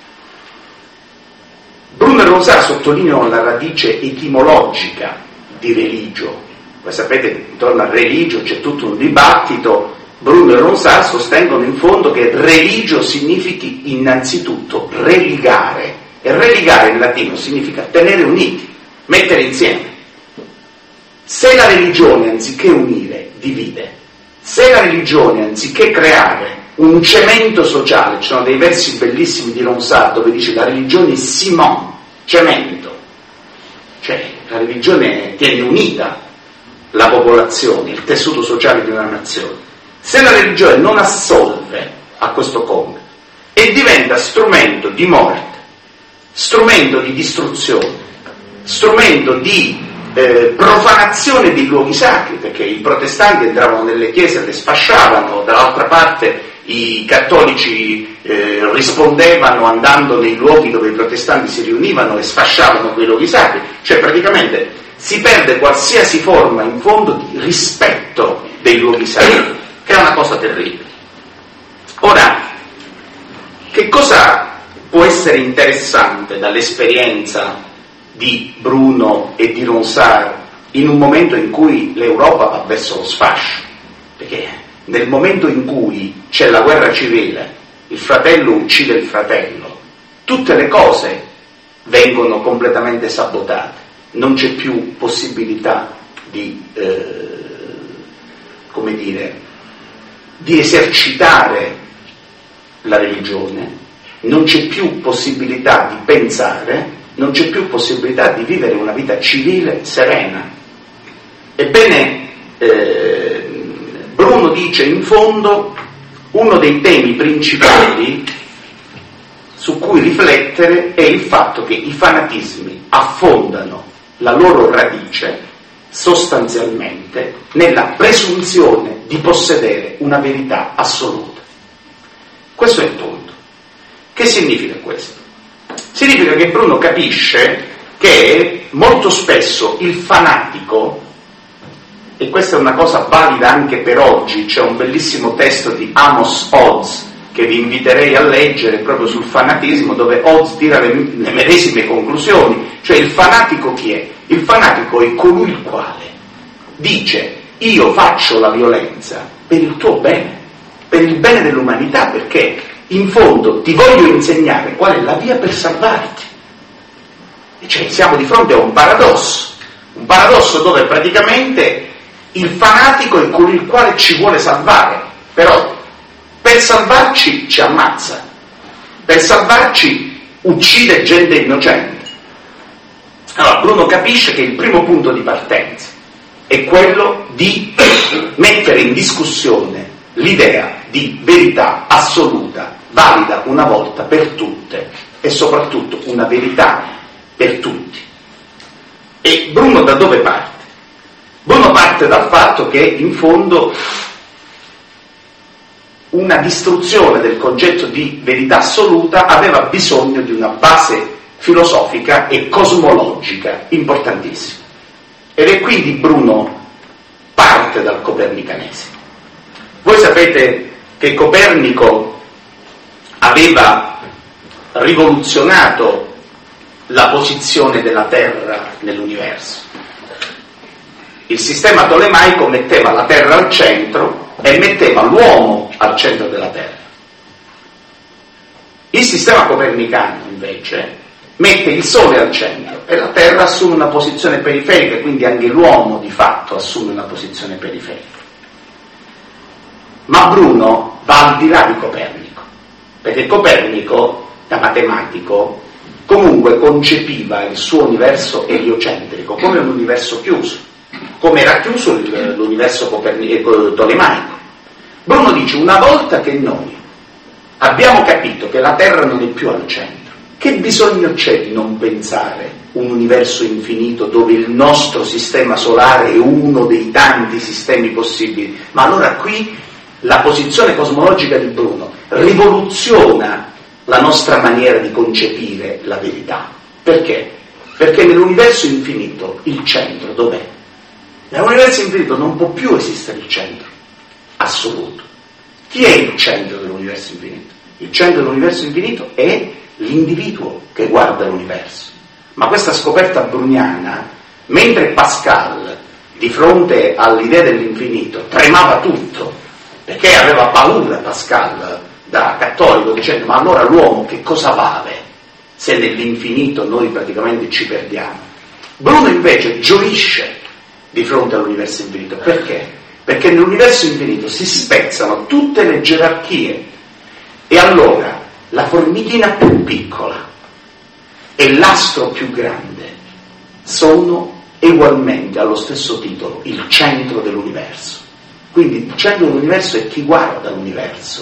Bruno e Ronsard sottolineano la radice etimologica di religio. Voi sapete, intorno al religio c'è tutto un dibattito. Bruno e Ronsard sostengono in fondo che religio significhi innanzitutto religare, e religare in latino significa tenere uniti, mettere insieme. Se la religione anziché unire divide, se la religione anziché creare un cemento sociale, ci sono dei versi bellissimi di Ronsard dove dice la religione Simon, cemento, cioè la religione tiene unita la popolazione, il tessuto sociale di una nazione. Se la religione non assolve a questo compito e diventa strumento di morte, strumento di distruzione, strumento di eh, profanazione di luoghi sacri, perché i protestanti entravano nelle chiese e le sfasciavano, dall'altra parte i cattolici eh, rispondevano andando nei luoghi dove i protestanti si riunivano e sfasciavano quei luoghi sacri, cioè praticamente si perde qualsiasi forma in fondo di rispetto dei luoghi sacri, che è una cosa terribile. Ora, che cosa può essere interessante dall'esperienza di Bruno e di Ronsard in un momento in cui l'Europa va verso lo sfascio? Perché nel momento in cui c'è la guerra civile, il fratello uccide il fratello, tutte le cose vengono completamente sabotate, non c'è più possibilità di, eh, come dire, di esercitare la religione, non c'è più possibilità di pensare, non c'è più possibilità di vivere una vita civile serena. Ebbene, eh, Bruno dice in fondo uno dei temi principali su cui riflettere è il fatto che i fanatismi affondano la loro radice sostanzialmente nella presunzione di possedere una verità assoluta. Questo è il punto. Che significa questo? Significa che Bruno capisce che molto spesso il fanatico, e questa è una cosa valida anche per oggi, c'è un bellissimo testo di Amos Oz che vi inviterei a leggere proprio sul fanatismo, dove Oz tira le, le medesime conclusioni. Cioè il fanatico chi è? Il fanatico è colui il quale dice: io faccio la violenza per il tuo bene, per il bene dell'umanità, perché in fondo ti voglio insegnare qual è la via per salvarti. E cioè siamo di fronte a un paradosso, un paradosso dove praticamente il fanatico è colui il quale ci vuole salvare, però per salvarci ci ammazza, per salvarci uccide gente innocente. Allora Bruno capisce che il primo punto di partenza è quello di mettere in discussione l'idea di verità assoluta, valida una volta per tutte, e soprattutto una verità per tutti. E Bruno da dove parte? Bruno parte dal fatto che in fondo una distruzione del concetto di verità assoluta aveva bisogno di una base filosofica e cosmologica importantissima. Ed è quindi Bruno parte dal copernicanesimo. Voi sapete che Copernico aveva rivoluzionato la posizione della Terra nell'universo. Il sistema tolemaico metteva la Terra al centro e metteva l'uomo al centro della Terra. Il sistema copernicano invece mette il Sole al centro e la Terra assume una posizione periferica, quindi anche l'uomo di fatto assume una posizione periferica. Ma Bruno va al di là di Copernico, perché Copernico, da matematico, comunque concepiva il suo universo eliocentrico come un universo chiuso, come era chiuso l'universo tolemaico. Bruno dice: una volta che noi abbiamo capito che la Terra non è più al centro, che bisogno c'è di non pensare un universo infinito dove il nostro sistema solare è uno dei tanti sistemi possibili? Ma allora qui la posizione cosmologica di Bruno rivoluziona la nostra maniera di concepire la verità. Perché? Perché nell'universo infinito il centro dov'è? Nell'universo infinito non può più esistere il centro assoluto. Chi è il centro dell'universo infinito? Il centro dell'universo infinito è l'individuo che guarda l'universo. Ma questa scoperta bruniana, mentre Pascal, di fronte all'idea dell'infinito, tremava tutto, perché aveva paura Pascal da cattolico, dicendo: ma allora l'uomo che cosa vale se nell'infinito noi praticamente ci perdiamo? Bruno invece gioisce di fronte all'universo infinito. Perché? Perché nell'universo infinito si spezzano tutte le gerarchie e allora la formichina più piccola e l'astro più grande sono ugualmente, allo stesso titolo, il centro dell'universo. Quindi il centro dell'universo è chi guarda l'universo,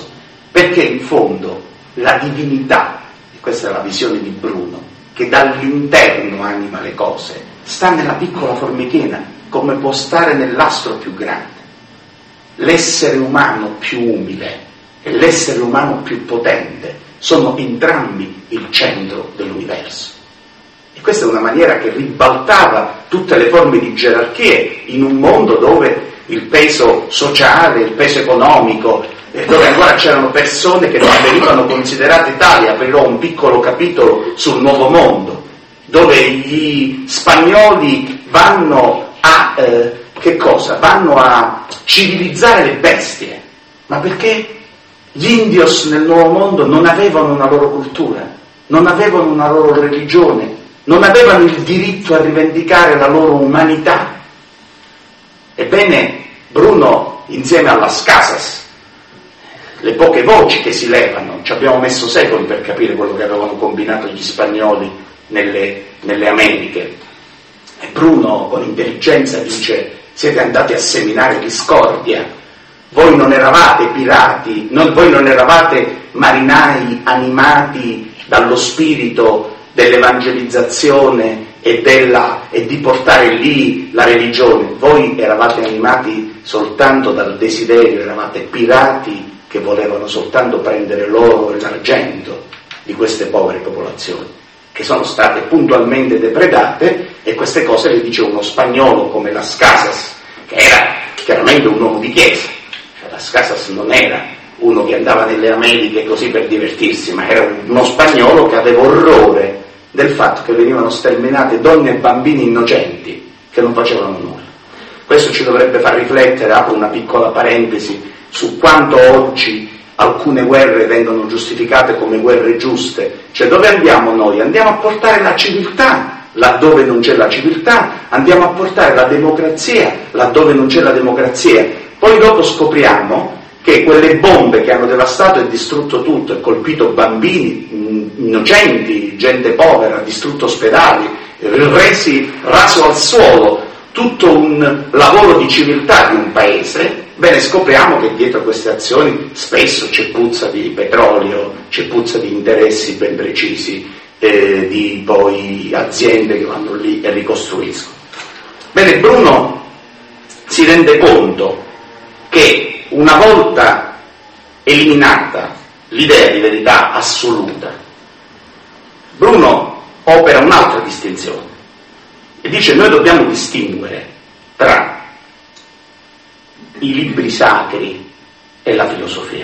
perché in fondo la divinità, e questa è la visione di Bruno, che dall'interno anima le cose, sta nella piccola formichina, come può stare nell'astro più grande. L'essere umano più umile e l'essere umano più potente sono entrambi il centro dell'universo. E questa è una maniera che ribaltava tutte le forme di gerarchie in un mondo dove il peso sociale, il peso economico, dove ancora c'erano persone che non venivano considerate tali. Aprirò un piccolo capitolo sul Nuovo Mondo, dove gli spagnoli vanno a eh, che cosa? Vanno a civilizzare le bestie. Ma perché gli indios nel Nuovo Mondo non avevano una loro cultura, non avevano una loro religione, non avevano il diritto a rivendicare la loro umanità. Ebbene, Bruno, insieme a Las Casas, le poche voci che si levano, ci abbiamo messo secoli per capire quello che avevano combinato gli spagnoli nelle, nelle Americhe. E Bruno, con intelligenza, dice: siete andati a seminare discordia, voi non eravate pirati, non, voi non eravate marinai animati dallo spirito dell'evangelizzazione e, della, e di portare lì la religione, voi eravate animati soltanto dal desiderio, eravate pirati che volevano soltanto prendere l'oro e l'argento di queste povere popolazioni, che sono state puntualmente depredate. E queste cose le dice uno spagnolo come Las Casas, che era chiaramente un uomo di chiesa. Cioè, Las Casas non era uno che andava nelle Americhe così per divertirsi, ma era uno spagnolo che aveva orrore del fatto che venivano sterminate donne e bambini innocenti che non facevano nulla. Questo ci dovrebbe far riflettere, apro una piccola parentesi, su quanto oggi alcune guerre vengono giustificate come guerre giuste. Cioè, dove andiamo noi? Andiamo a portare la civiltà laddove non c'è la civiltà, andiamo a portare la democrazia laddove non c'è la democrazia. Poi dopo scopriamo che quelle bombe che hanno devastato e distrutto tutto, e colpito bambini innocenti, gente povera, distrutto ospedali, resi raso al suolo tutto un lavoro di civiltà di un paese, bene, scopriamo che dietro queste azioni spesso c'è puzza di petrolio, c'è puzza di interessi ben precisi, eh, di poi aziende che vanno lì e ricostruiscono. Bene, Bruno si rende conto che una volta eliminata l'idea di verità assoluta, Bruno opera un'altra distinzione e dice: noi dobbiamo distinguere tra i libri sacri e la filosofia.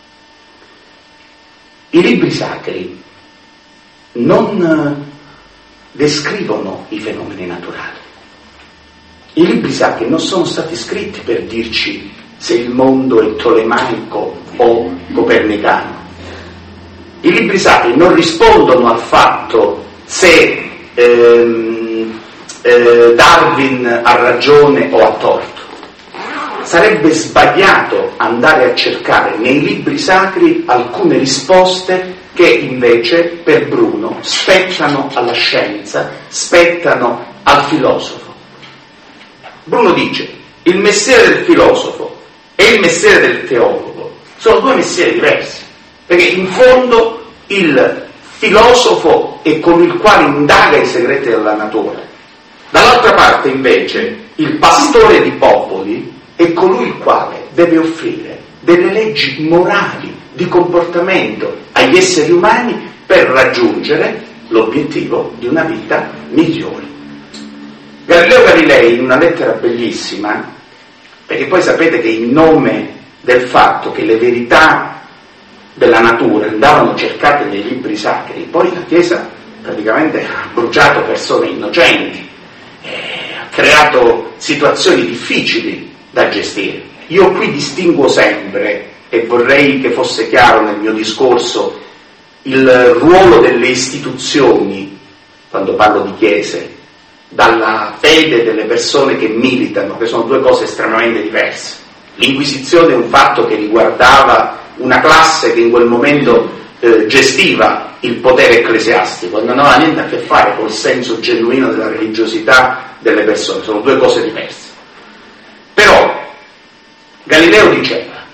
I libri sacri non descrivono i fenomeni naturali. I libri sacri non sono stati scritti per dirci se il mondo è tolemaico o copernicano. I libri sacri non rispondono al fatto se ehm, eh, Darwin ha ragione o ha torto. Sarebbe sbagliato andare a cercare nei libri sacri alcune risposte che invece per Bruno spettano alla scienza, spettano al filosofo. Bruno dice: il mestiere del filosofo e il mestiere del teologo sono due mestieri diversi, perché in fondo il filosofo è colui il quale indaga i segreti della natura, dall'altra parte invece il pastore di popoli è colui il quale deve offrire delle leggi morali di comportamento agli esseri umani per raggiungere l'obiettivo di una vita migliore. Galileo Galilei, in una lettera bellissima, perché poi sapete che in nome del fatto che le verità della natura andavano cercate nei libri sacri, poi la Chiesa praticamente ha bruciato persone innocenti, eh, ha creato situazioni difficili da gestire. Io qui distingo sempre, e vorrei che fosse chiaro nel mio discorso, il ruolo delle istituzioni, quando parlo di chiese, dalla fede delle persone che militano, che sono due cose estremamente diverse. L'Inquisizione è un fatto che riguardava una classe che in quel momento eh, gestiva il potere ecclesiastico, non aveva niente a che fare col senso genuino della religiosità delle persone, sono due cose diverse. Però Galileo diceva: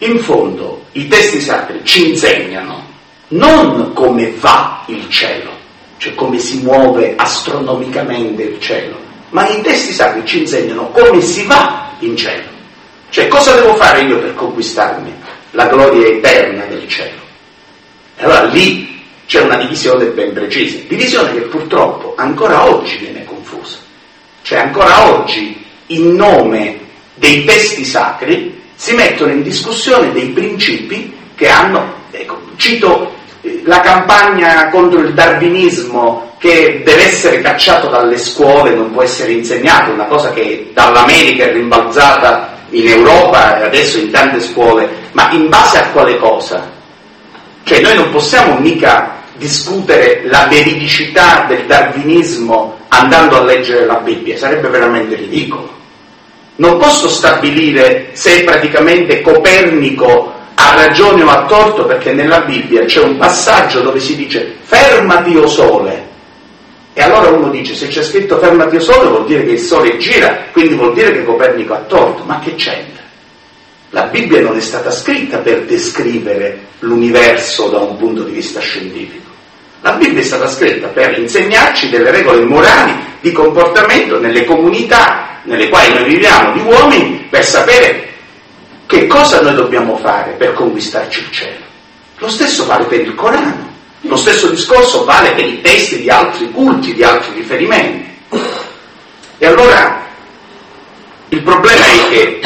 in fondo i testi sacri ci insegnano non come va il cielo, cioè come si muove astronomicamente il cielo, ma i testi sacri ci insegnano come si va in cielo, cioè cosa devo fare io per conquistarmi la gloria eterna del cielo. E allora lì c'è una divisione ben precisa, divisione che purtroppo ancora oggi viene confusa, cioè ancora oggi in nome dei testi sacri si mettono in discussione dei principi che hanno, ecco, cito eh, la campagna contro il darwinismo che deve essere cacciato dalle scuole, non può essere insegnato, una cosa che dall'America è rimbalzata in Europa e adesso in tante scuole, ma in base a quale cosa? Cioè noi non possiamo mica discutere la veridicità del darwinismo andando a leggere la Bibbia, sarebbe veramente ridicolo. Non posso stabilire se praticamente Copernico ha ragione o ha torto, perché nella Bibbia c'è un passaggio dove si dice fermati o sole, e allora uno dice se c'è scritto fermati o sole vuol dire che il sole gira, quindi vuol dire che Copernico ha torto, ma che c'entra? La Bibbia non è stata scritta per descrivere l'universo da un punto di vista scientifico. La Bibbia è stata scritta per insegnarci delle regole morali di comportamento nelle comunità nelle quali noi viviamo di uomini, per sapere che cosa noi dobbiamo fare per conquistarci il cielo. Lo stesso vale per il Corano, lo stesso discorso vale per i testi di altri culti, di altri riferimenti. E allora il problema è che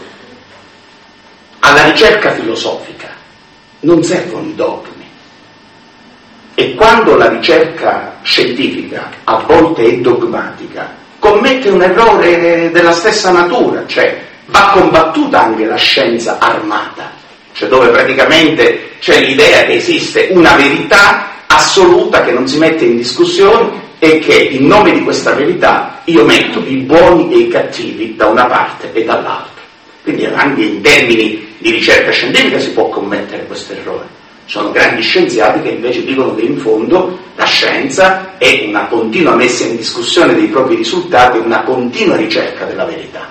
alla ricerca filosofica non servono i dogmi, e quando la ricerca scientifica a volte è dogmatica commette un errore della stessa natura, cioè va combattuta anche la scienza armata, cioè dove praticamente c'è l'idea che esiste una verità assoluta che non si mette in discussione e che in nome di questa verità io metto i buoni e i cattivi da una parte e dall'altra. Quindi anche in termini di ricerca scientifica si può commettere questo errore. Ci sono grandi scienziati che invece dicono che in fondo la scienza è una continua messa in discussione dei propri risultati, una continua ricerca della verità.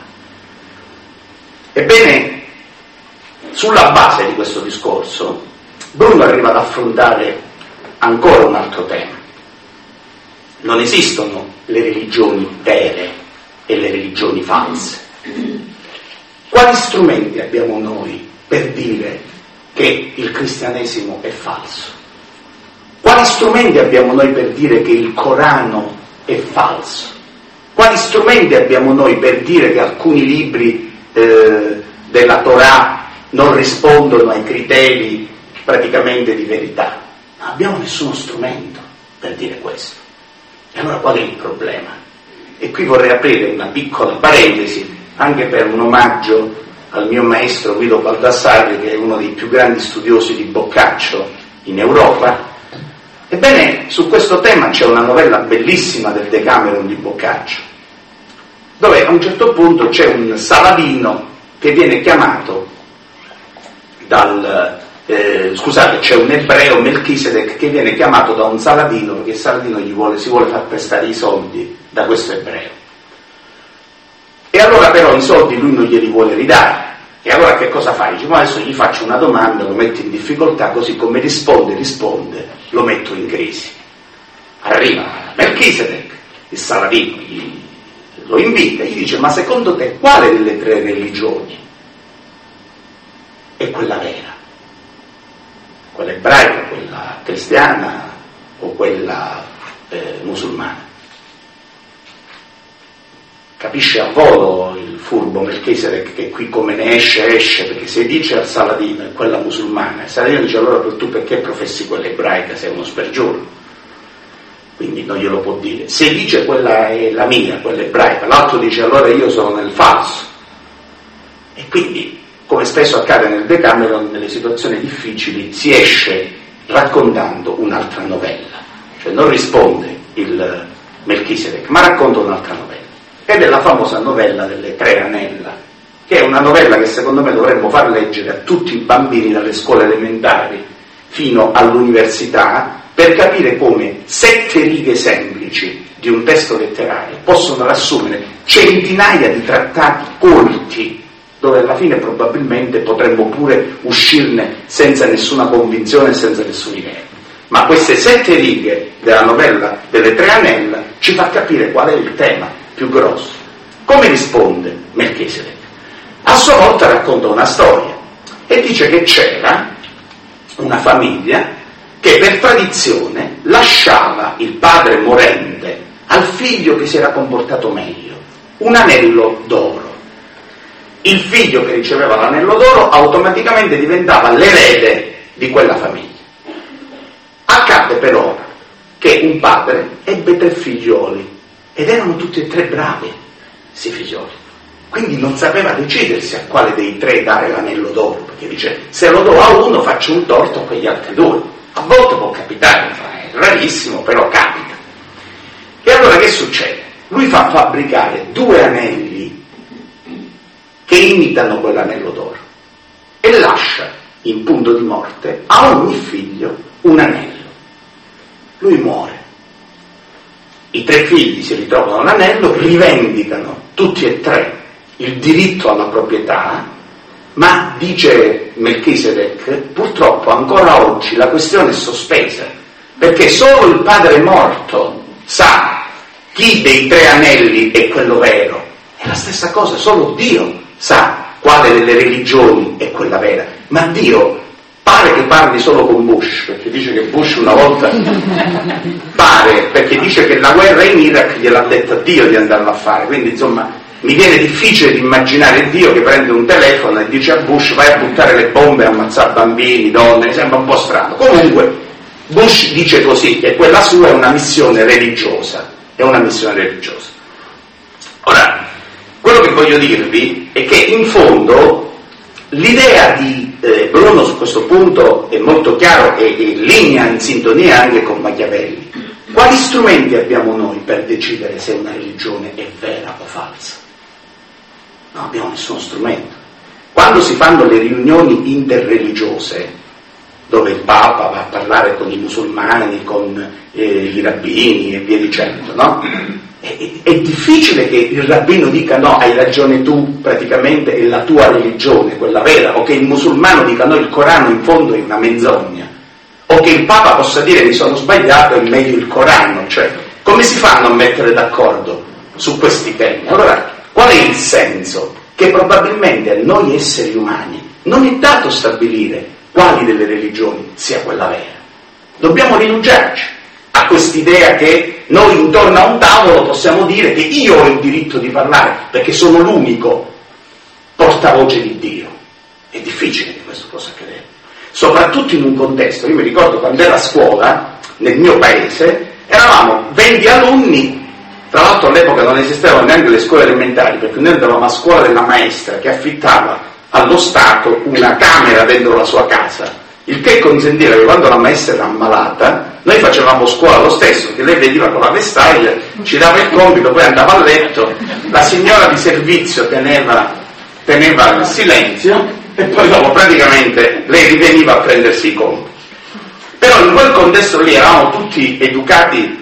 Ebbene, sulla base di questo discorso, Bruno arriva ad affrontare ancora un altro tema. Non esistono le religioni vere e le religioni false. Quali strumenti abbiamo noi per dire che il cristianesimo è falso? Quali strumenti abbiamo noi per dire che il Corano è falso? Quali strumenti abbiamo noi per dire che alcuni libri eh, della Torah non rispondono ai criteri praticamente di verità? Non abbiamo nessuno strumento per dire questo. E allora qual è il problema? E qui vorrei aprire una piccola parentesi anche per un omaggio al mio maestro Guido Baldassarri, che è uno dei più grandi studiosi di Boccaccio in Europa. Ebbene, su questo tema c'è una novella bellissima del Decameron di Boccaccio, dove a un certo punto c'è un Saladino che viene chiamato dal... Eh, scusate, c'è un ebreo, Melchisedec, che viene chiamato da un Saladino perché il Saladino gli vuole, si vuole far prestare i soldi da questo ebreo. E allora però i soldi lui non glieli vuole ridare. E allora che cosa fai? Dice, ma adesso gli faccio una domanda, lo metto in difficoltà, così come risponde, risponde, lo metto in crisi. Arriva Melchisedec, il Saladino, gli, lo invita e gli dice, ma secondo te quale delle tre religioni è quella vera? Quella ebraica, quella cristiana o quella eh, musulmana? Capisce a volo il furbo Melchisedec che qui come ne esce esce, perché se dice al Saladino è quella musulmana, il Saladino dice allora tu perché professi quella ebraica, sei uno spergiuro, quindi non glielo può dire. Se dice quella è la mia, quella ebraica, l'altro dice allora io sono nel falso. E quindi, come spesso accade nel Decameron, nelle situazioni difficili si esce raccontando un'altra novella, cioè non risponde il Melchisedec ma racconta un'altra novella. Ed è la famosa novella delle tre anella, che è una novella che secondo me dovremmo far leggere a tutti i bambini dalle scuole elementari fino all'università, per capire come sette righe semplici di un testo letterario possono rassumere centinaia di trattati colti dove alla fine probabilmente potremmo pure uscirne senza nessuna convinzione e senza nessun idea. Ma queste sette righe della novella delle Tre Anella ci fa capire qual è il tema più grosso. Come risponde Melchisedec? A sua volta racconta una storia e dice che c'era una famiglia che per tradizione lasciava il padre morente al figlio che si era comportato meglio un anello d'oro. Il figlio che riceveva l'anello d'oro automaticamente diventava l'erede di quella famiglia. Accadde però che un padre ebbe tre figlioli ed erano tutti e tre bravi, questi figlioli. Quindi non sapeva decidersi a quale dei tre dare l'anello d'oro, perché dice: se lo do a uno faccio un torto a quegli altri due. A volte può capitare, è rarissimo, però capita. E allora che succede? Lui fa fabbricare due anelli che imitano quell'anello d'oro e lascia in punto di morte a ogni figlio un anello. Lui muore. I tre figli si ritrovano l'anello, rivendicano tutti e tre il diritto alla proprietà, ma dice Melchisedec, purtroppo ancora oggi la questione è sospesa, perché solo il padre morto sa chi dei tre anelli è quello vero. È la stessa cosa, solo Dio sa quale delle religioni è quella vera, ma Dio pare che parli solo con Bush, perché dice che Bush una volta pare, perché dice che la guerra in Iraq gliel'ha detta Dio di andarla a fare, quindi insomma mi viene difficile di immaginare Dio che prende un telefono e dice a Bush: vai a buttare le bombe e ammazzare bambini, donne, mi sembra un po' strano. Comunque Bush dice così, che quella sua è una missione religiosa, è una missione religiosa. Ora, quello che voglio dirvi è che in fondo l'idea di eh, Bruno su questo punto è molto chiaro e in linea, in sintonia anche con Machiavelli. Quali strumenti abbiamo noi per decidere se una religione è vera o falsa? Non abbiamo nessuno strumento. Quando si fanno le riunioni interreligiose, dove il Papa va a parlare con i musulmani, con eh, i rabbini e via dicendo, no? È, è difficile che il rabbino dica: no, hai ragione tu, praticamente è la tua religione, quella vera, o che il musulmano dica: no, il Corano in fondo è una menzogna, o che il Papa possa dire: mi sono sbagliato, è meglio il Corano. Cioè, come si fanno a mettere d'accordo su questi temi? Allora, qual è il senso? Che probabilmente a noi esseri umani non è dato stabilire quali delle religioni sia quella vera. Dobbiamo rinunciarci a quest'idea che noi intorno a un tavolo possiamo dire che io ho il diritto di parlare perché sono l'unico portavoce di Dio. È difficile che questo possa accadere, soprattutto in un contesto. Io mi ricordo quando ero a scuola nel mio paese, eravamo venti alunni. Tra l'altro all'epoca non esistevano neanche le scuole elementari, perché noi andavamo a scuola della maestra che affittava allo Stato una camera dentro la sua casa, il che consentiva che quando la maestra era ammalata noi facevamo scuola lo stesso, perché lei veniva con la vestaglia, ci dava il compito, poi andava a letto, la signora di servizio teneva, teneva il silenzio e poi dopo praticamente lei riveniva a prendersi i compiti. Però in quel contesto lì eravamo tutti educati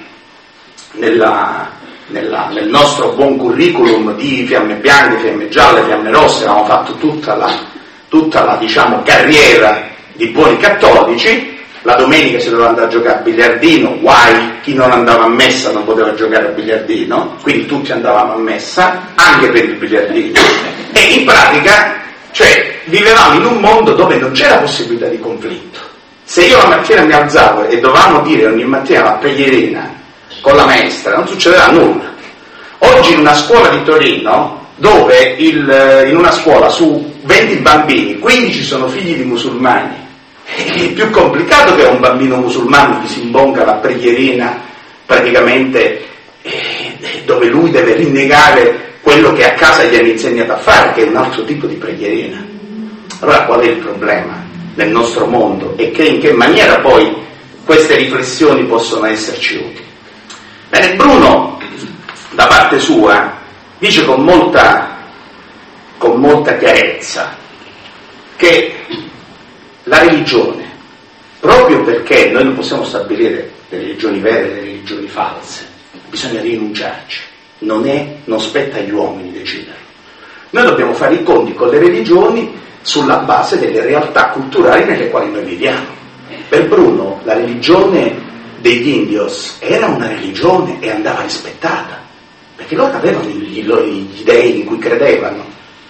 nella... Nella, nel nostro buon curriculum di fiamme bianche, fiamme gialle, fiamme rosse, avevamo fatto tutta la, tutta la diciamo, carriera di buoni cattolici. La domenica si doveva andare a giocare a biliardino, guai, chi non andava a messa non poteva giocare a biliardino, quindi tutti andavamo a messa, anche per il biliardino. E in pratica, cioè, vivevamo in un mondo dove non c'era possibilità di conflitto. Se io la mattina mi alzavo e dovevamo dire ogni mattina la preghierina con la maestra, non succederà nulla. Oggi in una scuola di Torino, dove il, in una scuola su venti bambini, quindici sono figli di musulmani, è più complicato che un bambino musulmano gli si imbonca la preghierina praticamente eh, dove lui deve rinnegare quello che a casa gli hanno insegnato a fare, che è un altro tipo di preghierina. Allora qual è il problema nel nostro mondo e che in che maniera poi queste riflessioni possono esserci utili? Bene, Bruno, da parte sua, dice con molta, con molta chiarezza che la religione, proprio perché noi non possiamo stabilire le religioni vere e le religioni false, bisogna rinunciarci, non è, non spetta agli uomini deciderlo. Noi dobbiamo fare i conti con le religioni sulla base delle realtà culturali nelle quali noi viviamo. Per Bruno la religione degli indios era una religione e andava rispettata, perché loro avevano gli, gli dei in cui credevano.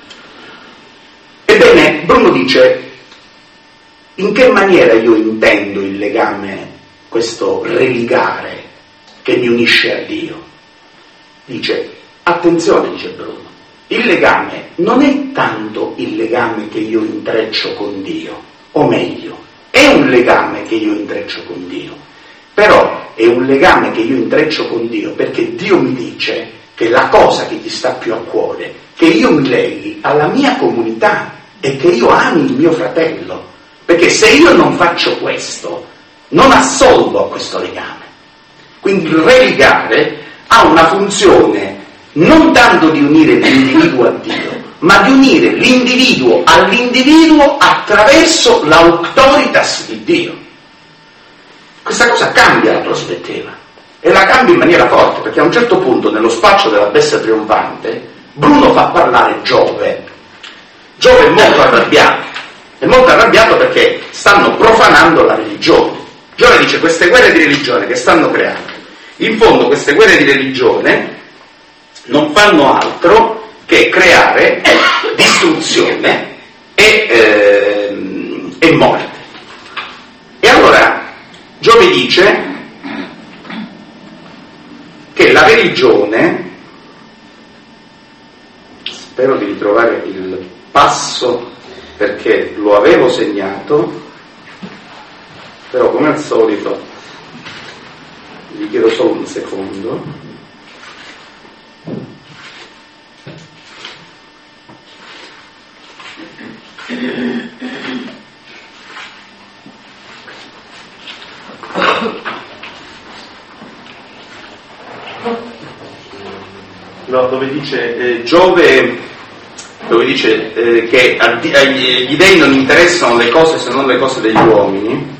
Ebbene, Bruno dice: in che maniera io intendo il legame, questo religare che mi unisce a Dio? Dice, attenzione, dice Bruno, il legame non è tanto il legame che io intreccio con Dio, o meglio, è un legame che io intreccio con Dio, però è un legame che io intreccio con Dio perché Dio mi dice che la cosa che gli sta più a cuore, che io mi leghi alla mia comunità e che io ami il mio fratello, perché se io non faccio questo, non assolvo a questo legame. Quindi il religare ha una funzione non tanto di unire l'individuo a Dio, ma di unire l'individuo all'individuo attraverso l'autoritas di Dio. Questa cosa cambia la prospettiva, e la cambia in maniera forte, perché a un certo punto, nello spaccio della bestia trionfante, Bruno fa parlare Giove. Giove è molto arrabbiato, è molto arrabbiato perché stanno profanando la religione. Giove dice: queste guerre di religione che stanno creando, in fondo queste guerre di religione non fanno altro che creare distruzione e, eh, e morte. E allora Giove dice che la religione, spero di ritrovare il passo perché lo avevo segnato, però come al solito vi chiedo solo un secondo. No, dove dice eh, Giove, dove dice eh, che agli dei non interessano le cose se non le cose degli uomini.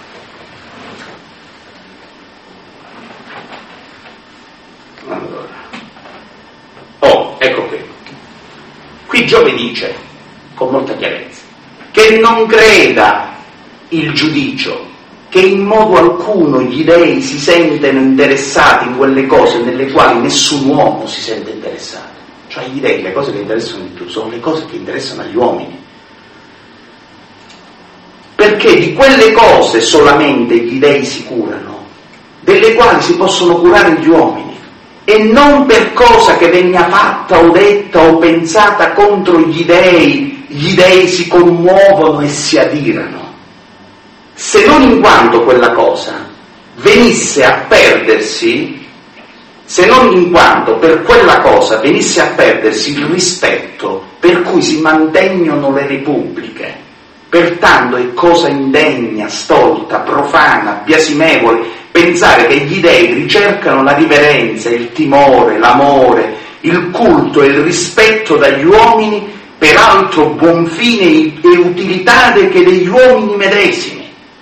Allora, oh, ecco qui. Qui Giove dice con molta chiarezza che non creda il giudicio che in modo alcuno gli dei si sentono interessati in quelle cose nelle quali nessun uomo si sente interessato. Cioè gli dei, le cose che interessano di più sono le cose che interessano agli uomini, perché di quelle cose solamente gli dei si curano, delle quali si possono curare gli uomini, e non per cosa che venga fatta o detta o pensata contro gli dei gli dei si commuovono e si adirano, se non in quanto quella cosa venisse a perdersi, se non in quanto per quella cosa venisse a perdersi il rispetto per cui si mantengono le repubbliche. Pertanto è cosa indegna, stolta, profana, biasimevole pensare che gli dei ricercano la riverenza, il timore, l'amore, il culto e il rispetto dagli uomini per altro buon fine e utilitario che degli uomini medesimi.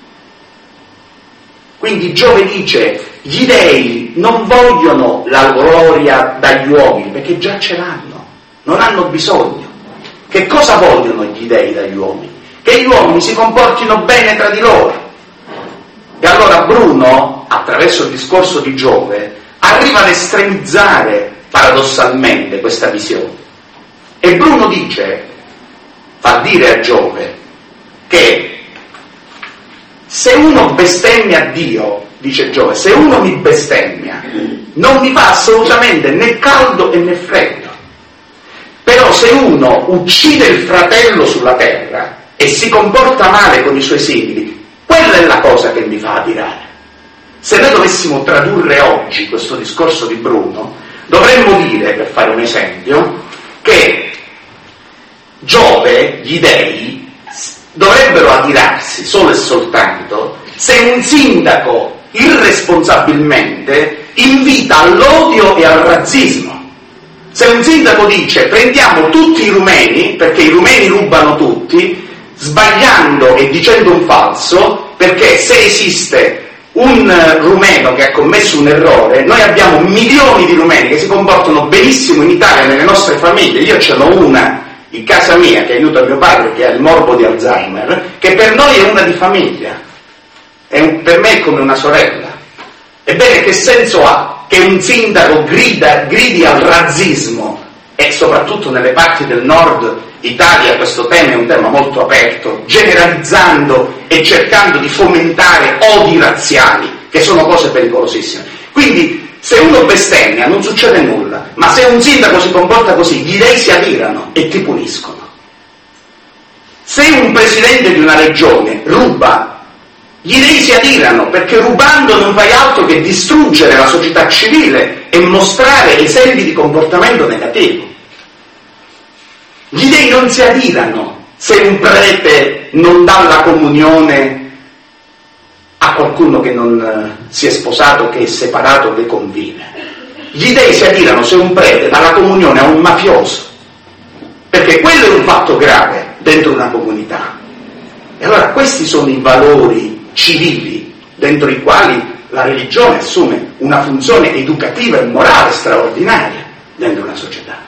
Quindi Giove dice: gli dei non vogliono la gloria dagli uomini perché già ce l'hanno, non hanno bisogno. Che cosa vogliono gli dei dagli uomini? Che gli uomini si comportino bene tra di loro. E allora Bruno, attraverso il discorso di Giove, arriva ad estremizzare paradossalmente questa visione. E Bruno dice, fa dire a Giove, che se uno bestemmia a Dio, dice Giove, se uno mi bestemmia, non mi fa assolutamente né caldo e né freddo. Però se uno uccide il fratello sulla terra e si comporta male con i suoi simili, quella è la cosa che mi fa adirare. Se noi dovessimo tradurre oggi questo discorso di Bruno, dovremmo dire, per fare un esempio, che Giove, gli dei, dovrebbero adirarsi solo e soltanto se un sindaco irresponsabilmente invita all'odio e al razzismo. Se un sindaco dice prendiamo tutti i rumeni, perché i rumeni rubano tutti, sbagliando e dicendo un falso, perché se esiste un rumeno che ha commesso un errore, noi abbiamo milioni di rumeni che si comportano benissimo in Italia, nelle nostre famiglie. Io ce n'ho una in casa mia che aiuta mio padre che ha il morbo di Alzheimer, che per noi è una di famiglia, è un, per me è come una sorella. Ebbene, che senso ha che un sindaco grida, gridi al razzismo, e soprattutto nelle parti del nord Italia questo tema è un tema molto aperto, generalizzando e cercando di fomentare odi razziali, che sono cose pericolosissime. Quindi se uno bestemmia non succede nulla, ma se un sindaco si comporta così, gli dei si adirano e ti puniscono. Se un presidente di una regione ruba, gli dei si adirano, perché rubando non fai altro che distruggere la società civile e mostrare esempi di comportamento negativo. Gli dei non si adirano se un prete non dà la comunione a qualcuno che non si è sposato, che è separato, che convive. Gli dei si adirano se un prete dà la comunione a un mafioso, perché quello è un fatto grave dentro una comunità. E allora questi sono i valori civili dentro i quali la religione assume una funzione educativa e morale straordinaria dentro una società.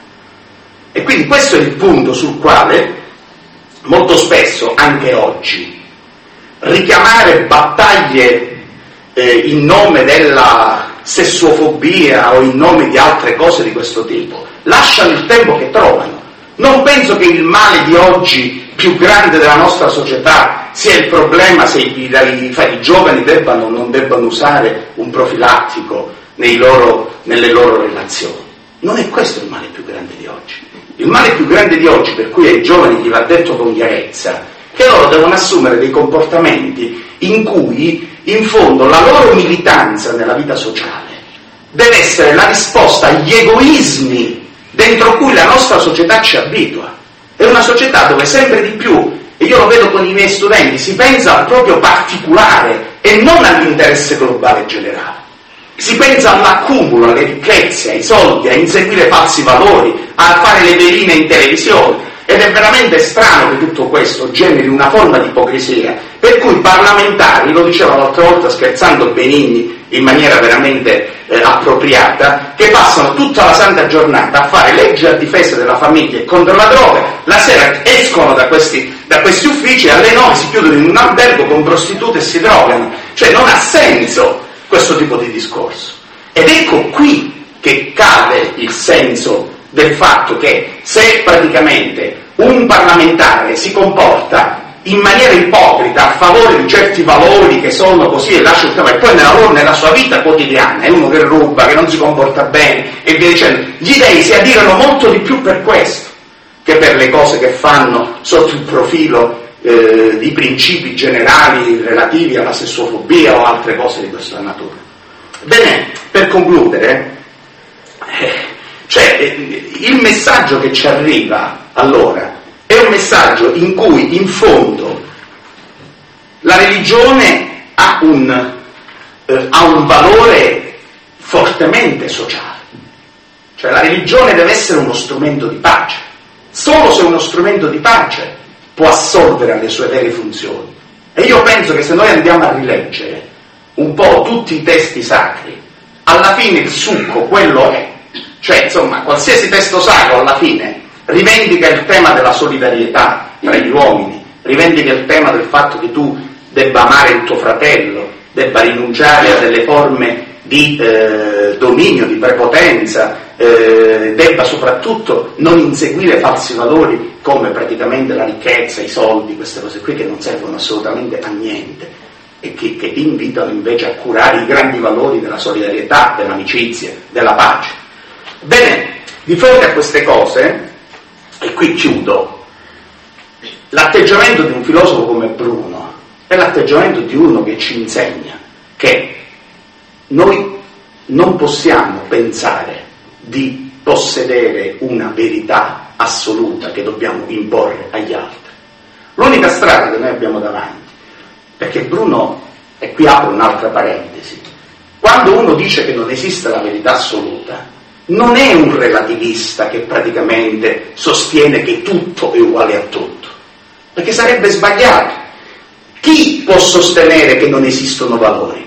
E quindi questo è il punto sul quale molto spesso, anche oggi, richiamare battaglie eh, in nome della sessuofobia o in nome di altre cose di questo tipo lasciano il tempo che trovano. Non penso che il male di oggi più grande della nostra società sia il problema se i, i, i giovani debbano o non debbano usare un profilattico nei loro, nelle loro relazioni. Non è questo il male più grande di oggi. Il male più grande di oggi, per cui ai giovani gli va detto con chiarezza, che loro devono assumere dei comportamenti in cui, in fondo, la loro militanza nella vita sociale deve essere la risposta agli egoismi dentro cui la nostra società ci abitua. È una società dove sempre di più, e io lo vedo con i miei studenti, si pensa al proprio particolare e non all'interesse globale generale. Si pensa all'accumulo, alle ricchezze, ai soldi, a inseguire falsi valori, a fare le veline in televisione. Ed è veramente strano che tutto questo generi una forma di ipocrisia, per cui i parlamentari, lo dicevo l'altra volta scherzando Benigni in maniera veramente eh, appropriata, che passano tutta la santa giornata a fare leggi a difesa della famiglia e contro la droga, la sera escono da questi, da questi uffici e alle nove si chiudono in un albergo con prostitute e si drogano. Cioè non ha senso questo tipo di discorso. Ed ecco qui che cade il senso del fatto che se praticamente un parlamentare si comporta in maniera ipocrita a favore di certi valori che sono così e lascia il tempo, e poi nella, nella sua vita quotidiana è uno che ruba, che non si comporta bene e via dicendo, gli dei si adirano molto di più per questo che per le cose che fanno sotto il profilo eh, di principi generali relativi alla sessuofobia o altre cose di questa natura. Bene, per concludere, eh, cioè eh, il messaggio che ci arriva allora è un messaggio in cui in fondo la religione ha un, eh, ha un valore fortemente sociale, cioè la religione deve essere uno strumento di pace. Solo se uno strumento di pace può assolvere alle sue vere funzioni. E io penso che se noi andiamo a rileggere un po' tutti i testi sacri, alla fine il succo quello è. Cioè, insomma, qualsiasi testo sacro alla fine rivendica il tema della solidarietà tra gli uomini, rivendica il tema del fatto che tu debba amare il tuo fratello, debba rinunciare a delle forme di eh, dominio, di prepotenza, eh, debba soprattutto non inseguire falsi valori come praticamente la ricchezza, i soldi, queste cose qui che non servono assolutamente a niente e che, che ti invitano invece a curare i grandi valori della solidarietà, dell'amicizia, della pace. Bene, di fronte a queste cose, e qui chiudo, l'atteggiamento di un filosofo come Bruno è l'atteggiamento di uno che ci insegna che noi non possiamo pensare di possedere una verità assoluta che dobbiamo imporre agli altri. L'unica strada che noi abbiamo davanti, perché Bruno, e qui apro un'altra parentesi, quando uno dice che non esiste la verità assoluta, non è un relativista che praticamente sostiene che tutto è uguale a tutto, perché sarebbe sbagliato. Chi può sostenere che non esistono valori?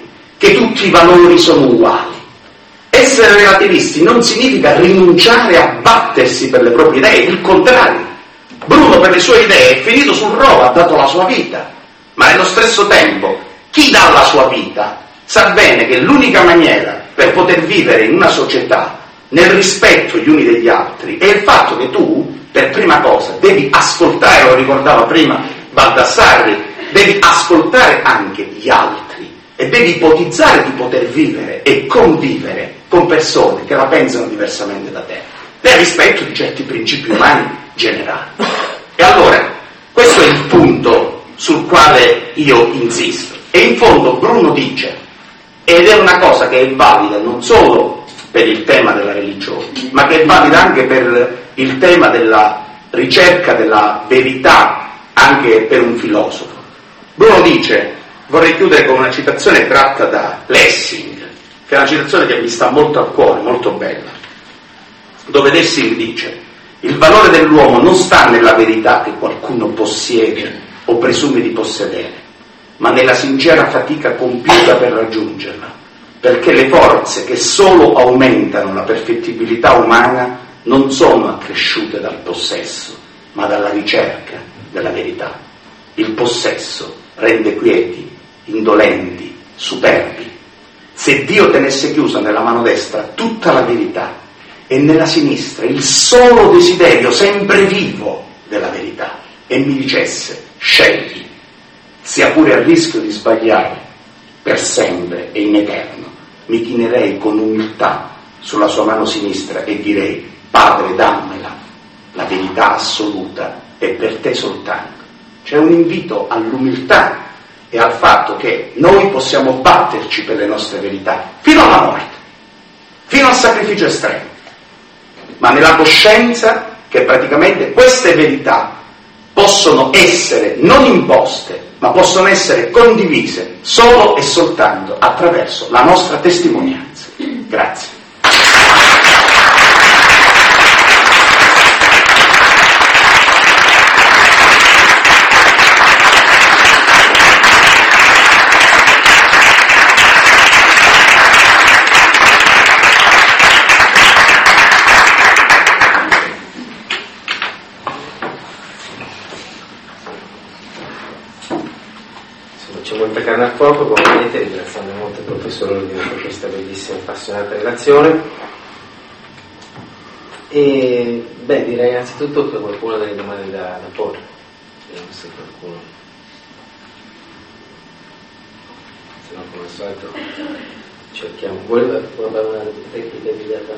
che tutti i valori sono uguali. Essere relativisti non significa rinunciare a battersi per le proprie idee, il contrario. Bruno per le sue idee è finito sul rogo, ha dato la sua vita, ma nello stesso tempo chi dà la sua vita sa bene che l'unica maniera per poter vivere in una società nel rispetto gli uni degli altri è il fatto che tu, per prima cosa, devi ascoltare, lo ricordava prima Baldassarri, devi ascoltare anche gli altri e devi ipotizzare di poter vivere e convivere con persone che la pensano diversamente da te, nel rispetto di certi principi umani generali. E allora, questo è il punto sul quale io insisto. E in fondo Bruno dice, ed è una cosa che è valida non solo per il tema della religione, ma che è valida anche per il tema della ricerca della verità, anche per un filosofo. Bruno dice, vorrei chiudere con una citazione tratta da Lessing, che è una citazione che mi sta molto a cuore, molto bella, dove Lessing dice: il valore dell'uomo non sta nella verità che qualcuno possiede o presume di possedere, ma nella sincera fatica compiuta per raggiungerla, perché le forze che solo aumentano la perfettibilità umana non sono accresciute dal possesso, ma dalla ricerca della verità. Il possesso rende quieti, indolenti, superbi. Se Dio tenesse chiusa nella mano destra tutta la verità e nella sinistra il solo desiderio sempre vivo della verità e mi dicesse scegli, sia pure a rischio di sbagliare per sempre e in eterno, mi chinerei con umiltà sulla sua mano sinistra e direi: Padre, dammela, la verità assoluta è per te soltanto. C'è un invito all'umiltà e al fatto che noi possiamo batterci per le nostre verità fino alla morte, fino al sacrificio estremo, ma nella coscienza che praticamente queste verità possono essere non imposte, ma possono essere condivise solo e soltanto attraverso la nostra testimonianza. Grazie. Molta carne al fuoco, come vedete, ringraziamo molto il professor Ordine per questa bellissima e appassionata relazione. E beh, direi innanzitutto che qualcuno ha delle domande da, da porre. Vediamo se qualcuno, se no come al solito cerchiamo. Vuole dare una replica immediata?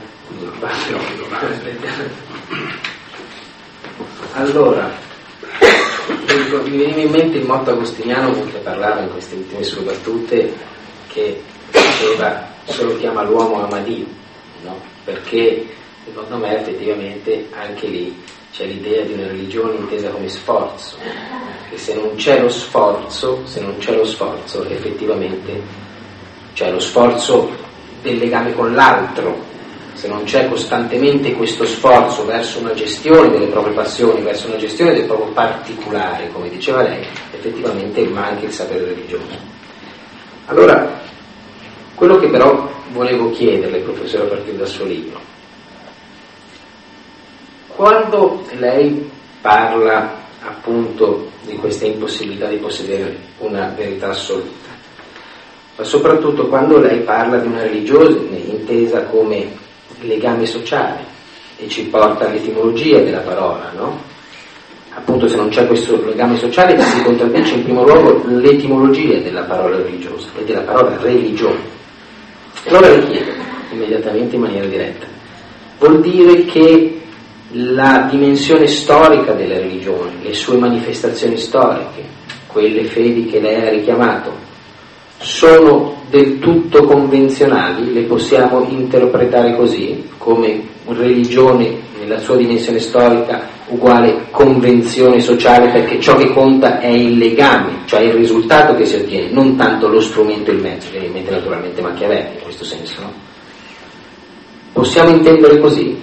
Allora, mi veniva in mente il motto agostiniano con cui parlava in queste ultime sue battute, che diceva solo chi ama l'uomo ama Dio, no? Perché secondo me effettivamente anche lì c'è l'idea di una religione intesa come sforzo, che se non c'è lo sforzo, se non c'è lo sforzo effettivamente c'è lo sforzo del legame con l'altro. Se non c'è costantemente questo sforzo verso una gestione delle proprie passioni, verso una gestione del proprio particolare, come diceva lei, effettivamente manca il sapere religioso. Allora, quello che però volevo chiederle, professore, a partire dal suo libro, quando lei parla appunto di questa impossibilità di possedere una verità assoluta, ma soprattutto quando lei parla di una religione intesa come legame sociale e ci porta all'etimologia della parola, no? Appunto, se non c'è questo legame sociale si contraddice in primo luogo l'etimologia della parola religiosa e della parola religione. Allora le chiedo immediatamente in maniera diretta: vuol dire che la dimensione storica della religione, le sue manifestazioni storiche, quelle fedi che lei ha richiamato, sono del tutto convenzionali? Le possiamo interpretare così, come religione nella sua dimensione storica uguale convenzione sociale, perché ciò che conta è il legame, cioè il risultato che si ottiene, non tanto lo strumento e il mezzo, viene in mente naturalmente Machiavelli in questo senso, no? Possiamo intendere così?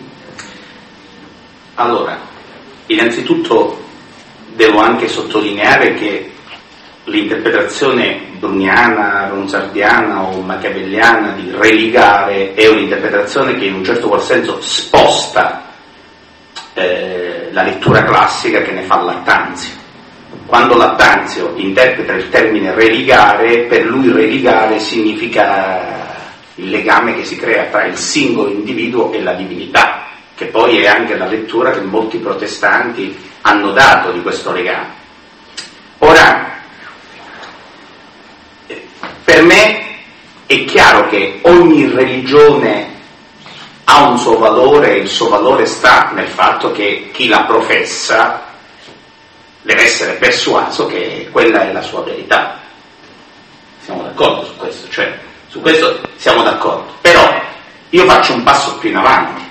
Allora, innanzitutto devo anche sottolineare che l'interpretazione bruniana, ronsardiana o machiavelliana di religare è un'interpretazione che in un certo qual senso sposta eh, la lettura classica, che ne fa Lattanzio. Quando Lattanzio interpreta il termine religare, per lui religare significa il legame che si crea tra il singolo individuo e la divinità, che poi è anche la lettura che molti protestanti hanno dato di questo legame. Ora, per me è chiaro che ogni religione ha un suo valore, e il suo valore sta nel fatto che chi la professa deve essere persuaso che quella è la sua verità. Siamo d'accordo su questo? Cioè, su questo siamo d'accordo. Però io faccio un passo più in avanti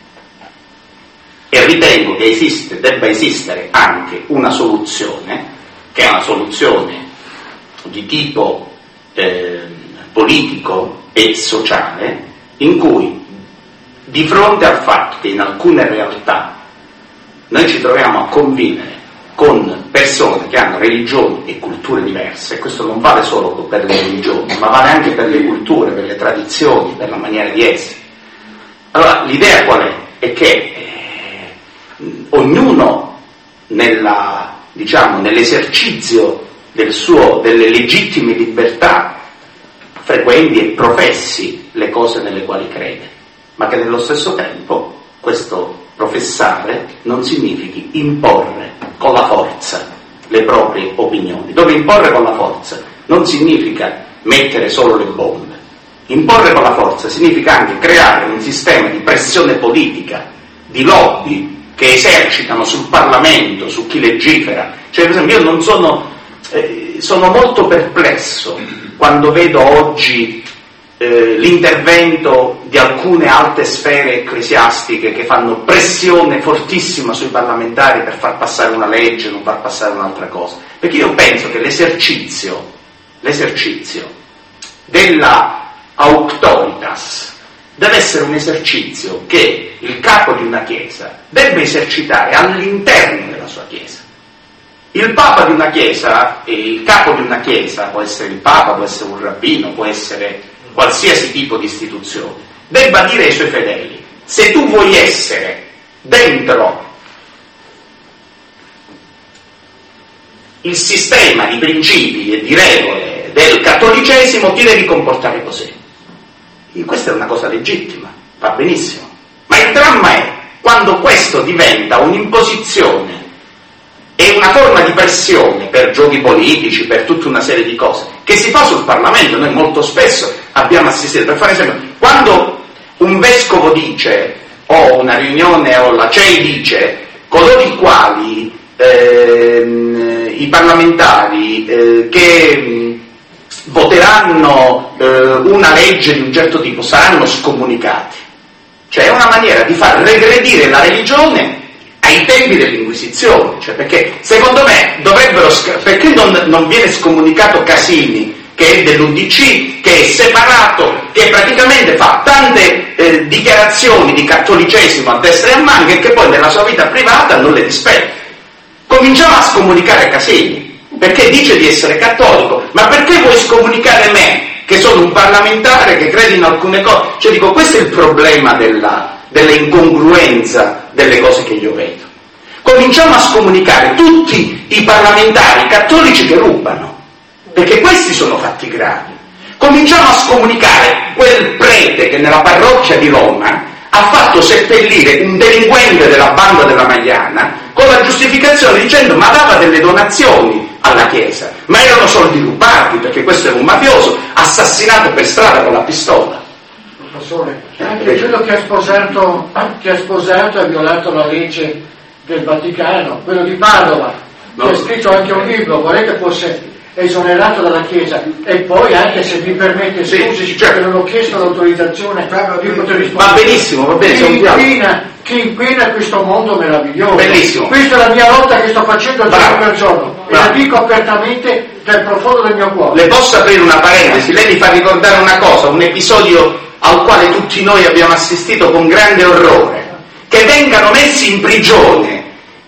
e ritengo che esiste, debba esistere anche una soluzione, che è una soluzione di tipo eh, politico e sociale, in cui di fronte al fatto che in alcune realtà noi ci troviamo a convivere con persone che hanno religioni e culture diverse, e questo non vale solo per le religioni, ma vale anche per le culture, per le tradizioni, per la maniera di essere. Allora, l'idea qual è? È che eh, ognuno nella, diciamo, nell'esercizio del suo, delle legittime libertà frequenti e professi le cose nelle quali crede, ma che nello stesso tempo questo professare non significhi imporre con la forza le proprie opinioni, dove imporre con la forza non significa mettere solo le bombe. Imporre con la forza significa anche creare un sistema di pressione politica, di lobby che esercitano sul Parlamento, su chi legifera. Cioè, per esempio, io non sono, eh, sono molto perplesso quando vedo oggi eh, l'intervento di alcune alte sfere ecclesiastiche che fanno pressione fortissima sui parlamentari per far passare una legge, non far passare un'altra cosa. Perché io penso che l'esercizio, l'esercizio della auctoritas deve essere un esercizio che il capo di una chiesa deve esercitare all'interno della sua chiesa. Il papa di una chiesa, e il capo di una chiesa, può essere il papa, può essere un rabbino, può essere qualsiasi tipo di istituzione, debba dire ai suoi fedeli: se tu vuoi essere dentro il sistema di principi e di regole del cattolicesimo, ti devi comportare così. E questa è una cosa legittima, va benissimo, ma il dramma è quando questo diventa un'imposizione e una forma di pressione per giochi politici, per tutta una serie di cose che si fa sul Parlamento. Noi molto spesso abbiamo assistito, per fare esempio, quando un vescovo dice, o una riunione o la C E I dice, coloro i quali eh, i parlamentari eh, che mh, voteranno eh, una legge di un certo tipo saranno scomunicati. Cioè è una maniera di far regredire la religione ai tempi dell'Inquisizione, cioè perché secondo me dovrebbero, perché non, non viene scomunicato Casini, che è dell'U D C, che è separato, che praticamente fa tante eh, dichiarazioni di cattolicesimo a destra e a manca e che poi nella sua vita privata non le rispetta. Cominciamo a scomunicare Casini, perché dice di essere cattolico, ma perché vuoi scomunicare me, che sono un parlamentare che crede in alcune cose? Cioè dico, questo è il problema della, della incongruenza delle cose che io vedo. Cominciamo a scomunicare tutti i parlamentari cattolici che rubano, perché questi sono fatti gravi. Cominciamo a scomunicare quel prete che nella parrocchia di Roma ha fatto seppellire un delinquente della banda della Magliana con la giustificazione dicendo ma dava delle donazioni alla Chiesa, ma erano soldi rubati perché questo era un mafioso assassinato per strada con la pistola. Professore, anche quello che ha sposato, che ha sposato e violato la legge del Vaticano, quello di Padova, no, che ha scritto anche un libro, vorrei che fosse esonerato dalla Chiesa, e poi anche, se mi permette, scusi, sì, certo, non ho chiesto l'autorizzazione di poter rispondere. Va benissimo, va bene, chi inquina, chi inquina questo mondo meraviglioso. Bellissimo. Questa è la mia lotta che sto facendo giorno per giorno, e la dico apertamente dal profondo del mio cuore. Le posso aprire una parentesi? Lei mi fa ricordare una cosa, un episodio al quale tutti noi abbiamo assistito con grande orrore: che vengano messi in prigione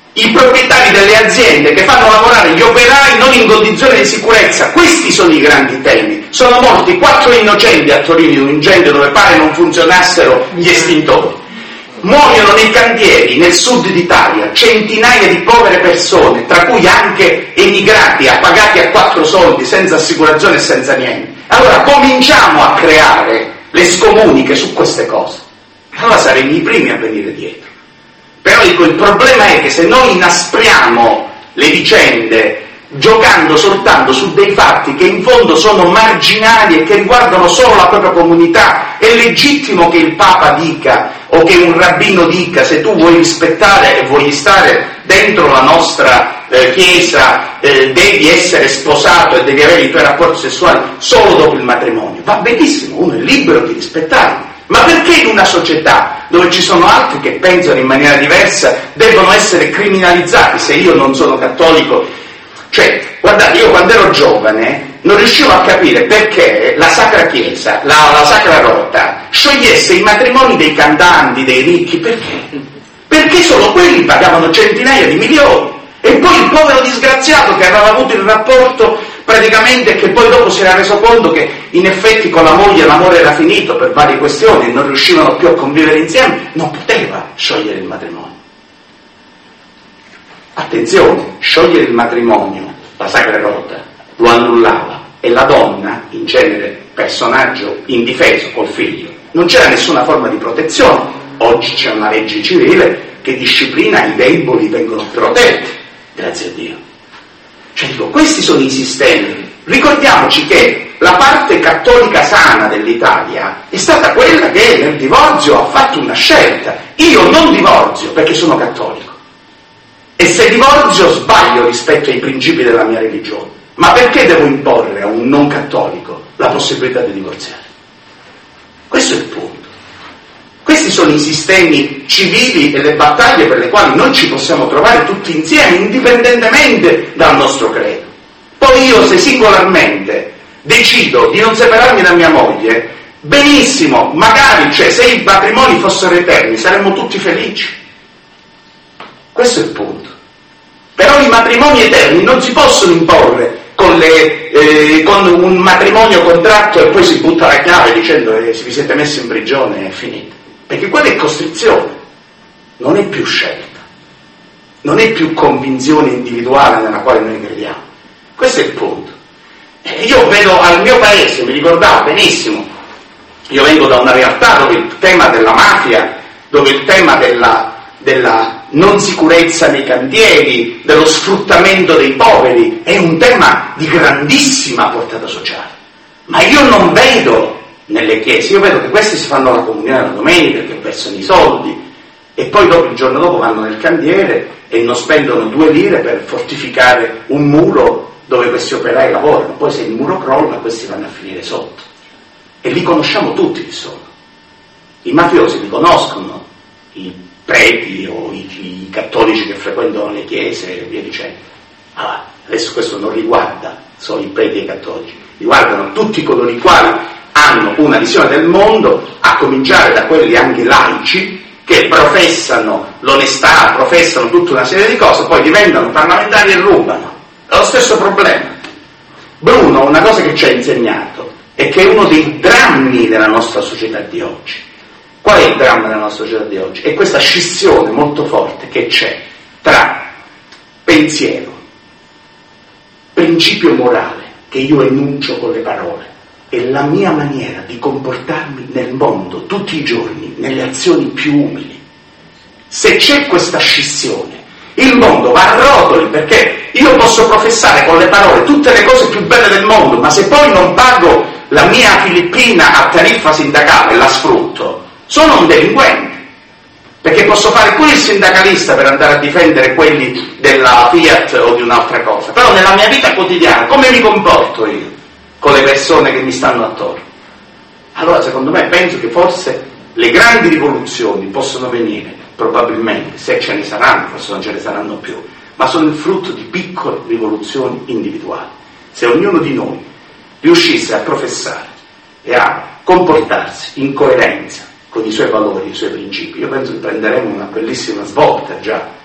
i proprietari delle aziende che fanno lavorare gli operai non in condizioni di sicurezza. Questi sono i grandi temi. Sono morti quattro innocenti a Torino in un incendio dove pare non funzionassero gli estintori. Muoiono nei cantieri nel sud d'Italia centinaia di povere persone, tra cui anche emigrati appagati a quattro soldi, senza assicurazione e senza niente. Allora cominciamo a creare le scomuniche su queste cose. Allora saremo i primi a venire dietro. Però dico, il problema è che se noi inaspriamo le vicende giocando soltanto su dei fatti che in fondo sono marginali e che riguardano solo la propria comunità, è legittimo che il Papa dica o che un rabbino dica: se tu vuoi rispettare e vuoi stare dentro la nostra eh, Chiesa eh, devi essere sposato e devi avere i tuoi rapporti sessuali solo dopo il matrimonio. Va benissimo, uno è libero di rispettarlo. Ma perché in una società dove ci sono altri che pensano in maniera diversa devono essere criminalizzati se io non sono cattolico? Cioè, guardate, io quando ero giovane non riuscivo a capire perché la Sacra Chiesa, la, la Sacra Rota, sciogliesse i matrimoni dei cantanti, dei ricchi. Perché? Perché solo quelli pagavano centinaia di milioni. E poi il povero disgraziato che aveva avuto il rapporto praticamente, che poi dopo si era reso conto che in effetti con la moglie l'amore era finito per varie questioni e non riuscivano più a convivere insieme, non poteva sciogliere il matrimonio. Attenzione, sciogliere il matrimonio, la Sacra Rota, lo annullava, e la donna, in genere personaggio indifeso col figlio, non c'era nessuna forma di protezione. Oggi c'è una legge civile che disciplina i deboli, vengono protetti, grazie a Dio. Cioè dico, questi sono i sistemi. Ricordiamoci che la parte cattolica sana dell'Italia è stata quella che nel divorzio ha fatto una scelta. Io non divorzio perché sono cattolico, e se divorzio sbaglio rispetto ai principi della mia religione. Ma perché devo imporre a un non cattolico la possibilità di divorziare? Questo è il punto. Questi sono i sistemi civili e le battaglie per le quali noi ci possiamo trovare tutti insieme, indipendentemente dal nostro credo. Poi io, se singolarmente decido di non separarmi da mia moglie, benissimo, magari, cioè, se i matrimoni fossero eterni saremmo tutti felici. Questo è il punto. Però i matrimoni eterni non si possono imporre con, le, eh, con un matrimonio contratto e poi si butta la chiave dicendo eh, se vi siete messi in prigione è finita. Perché quella è costrizione, non è più scelta, non è più convinzione individuale nella quale noi crediamo. Questo è il punto. E io vedo al mio paese, mi ricordavo benissimo, io vengo da una realtà dove il tema della mafia, dove il tema della, della non sicurezza nei cantieri, dello sfruttamento dei poveri, è un tema di grandissima portata sociale. Ma io non vedo nelle chiese, io vedo che questi si fanno la comunione la domenica, che versano i soldi, e poi dopo, il giorno dopo, vanno nel cantiere e non spendono due lire per fortificare un muro dove questi operai lavorano. Poi se il muro crolla, questi vanno a finire sotto. E li conosciamo tutti chi sono. I mafiosi li conoscono, i preti o i, i cattolici che frequentano le chiese e via dicendo. Allora, adesso questo non riguarda solo i preti e i cattolici, riguardano tutti coloro i quali hanno una visione del mondo, a cominciare da quelli anche laici, che professano l'onestà, professano tutta una serie di cose, poi diventano parlamentari e rubano. È lo stesso problema. Bruno, una cosa che ci ha insegnato, è che è uno dei drammi della nostra società di oggi. Qual è il dramma della nostra società di oggi? È questa scissione molto forte che c'è tra pensiero, principio morale, che io enuncio con le parole, e la mia maniera di comportarmi nel mondo tutti i giorni, nelle azioni più umili. Se c'è questa scissione, il mondo va a rotoli, perché io posso professare con le parole tutte le cose più belle del mondo, ma se poi non pago la mia filippina a tariffa sindacale, la sfrutto, sono un delinquente, perché posso fare pure il sindacalista per andare a difendere quelli della Fiat o di un'altra cosa, però nella mia vita quotidiana come mi comporto io con le persone che mi stanno attorno? Allora, secondo me, penso che forse le grandi rivoluzioni possono venire, probabilmente, se ce ne saranno, forse non ce ne saranno più, ma sono il frutto di piccole rivoluzioni individuali. Se ognuno di noi riuscisse a professare e a comportarsi in coerenza con i suoi valori, i suoi principi, io penso che prenderemo una bellissima svolta già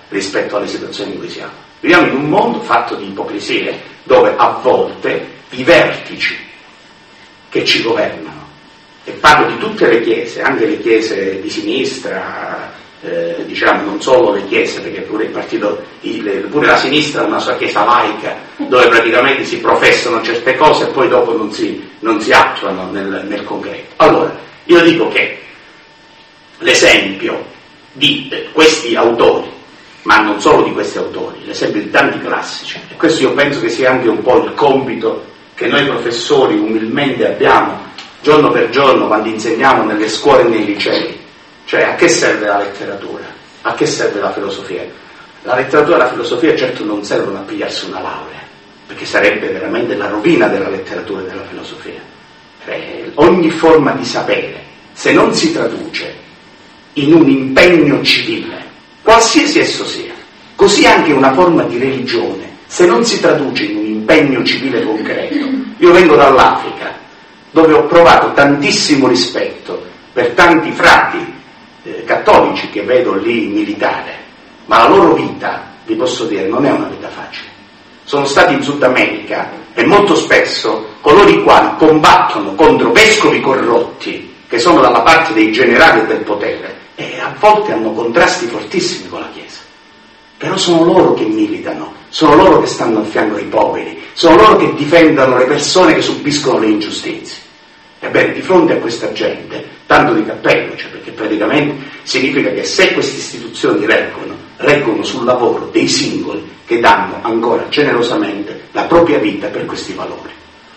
rispetto alle situazioni in cui siamo. Viviamo in un mondo fatto di ipocrisie, dove a volte i vertici che ci governano, e parlo di tutte le chiese, anche le chiese di sinistra, eh, diciamo non solo le chiese, perché pure il partito, il, pure la sinistra ha una sua chiesa laica, dove praticamente si professano certe cose e poi dopo non si, non si attuano nel, nel concreto. Allora, io dico che l'esempio di eh, questi autori, ma non solo di questi autori, l'esempio di tanti classici, e questo io penso che sia anche un po' il compito che noi professori umilmente abbiamo giorno per giorno quando insegniamo nelle scuole e nei licei. Cioè, a che serve la letteratura? A che serve la filosofia? La letteratura e la filosofia certo non servono a pigliarsi una laurea, perché sarebbe veramente la rovina della letteratura e della filosofia. Eh, ogni forma di sapere, se non si traduce in un impegno civile, qualsiasi esso sia, così anche una forma di religione, se non si traduce in un impegno civile concreto. Io vengo dall'Africa, dove ho provato tantissimo rispetto per tanti frati eh, cattolici che vedo lì militare, ma la loro vita, vi posso dire, non è una vita facile. Sono stati in Sud America e molto spesso coloro i quali combattono contro vescovi corrotti, che sono dalla parte dei generali e del potere, e a volte hanno contrasti fortissimi con la Chiesa. Però sono loro che militano, sono loro che stanno a fianco ai poveri, sono loro che difendono le persone che subiscono le ingiustizie. Ebbene, di fronte a questa gente, tanto di cappello, cioè perché praticamente significa che se queste istituzioni reggono, reggono sul lavoro dei singoli che danno ancora generosamente la propria vita per questi valori.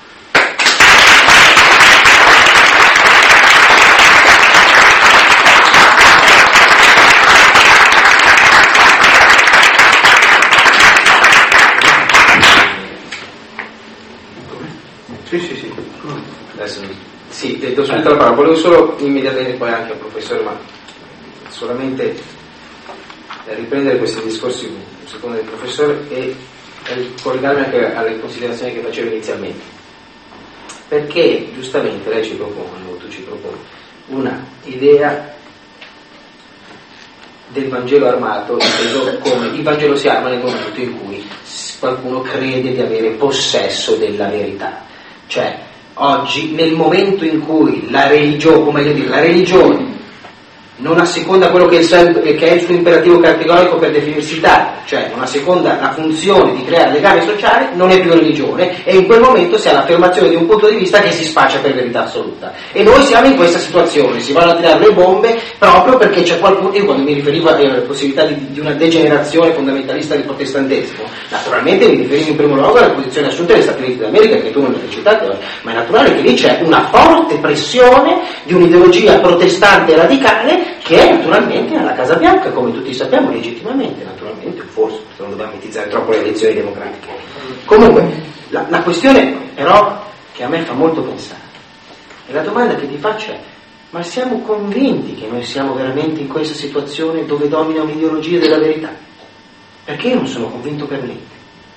Sì, sì, sì. Adesso, sì, do subito la parola. Volevo solo immediatamente poi anche al professore, ma solamente riprendere questi discorsi secondo il professore e collegarmi anche alle considerazioni che facevo inizialmente. Perché giustamente lei ci propone, o tu ci proponi, una idea del Vangelo armato, inteso come il Vangelo si arma nel momento in cui qualcuno crede di avere possesso della verità. Cioè, oggi, nel momento in cui la religione, o meglio dire, la religione non asseconda quello che è, il suo, che è il suo imperativo categorico per definirsi tale, cioè non asseconda la funzione di creare legami sociali, non è più religione, e in quel momento si ha l'affermazione di un punto di vista che si spaccia per verità assoluta. E noi siamo in questa situazione, si vanno a tirare le bombe proprio perché c'è qualcuno, io quando mi riferivo alla possibilità di, di una degenerazione fondamentalista del protestantesimo, naturalmente mi riferivo in primo luogo alla posizione assunta degli Stati Uniti d'America, che tu non hai citato, ma è naturale che lì c'è una forte pressione di un'ideologia protestante radicale che è naturalmente alla Casa Bianca, come tutti sappiamo, legittimamente, naturalmente, forse, se non dobbiamo mitizzare troppo le elezioni democratiche. Comunque, la, la questione però che a me fa molto pensare, e la domanda che ti faccio è: ma siamo convinti che noi siamo veramente in questa situazione dove domina un'ideologia della verità? Perché io non sono convinto per niente.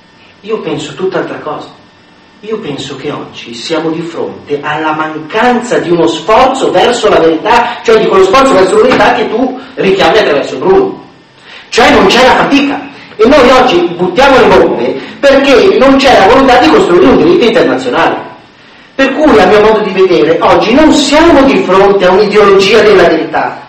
Io penso tutt'altra cosa. Io penso che oggi siamo di fronte alla mancanza di uno sforzo verso la verità, cioè di quello sforzo verso l'unità che tu richiami attraverso Bruno. Cioè non c'è la fatica. E noi oggi buttiamo le bombe perché non c'è la volontà di costruire un diritto internazionale. Per cui, a mio modo di vedere, oggi non siamo di fronte a un'ideologia della verità,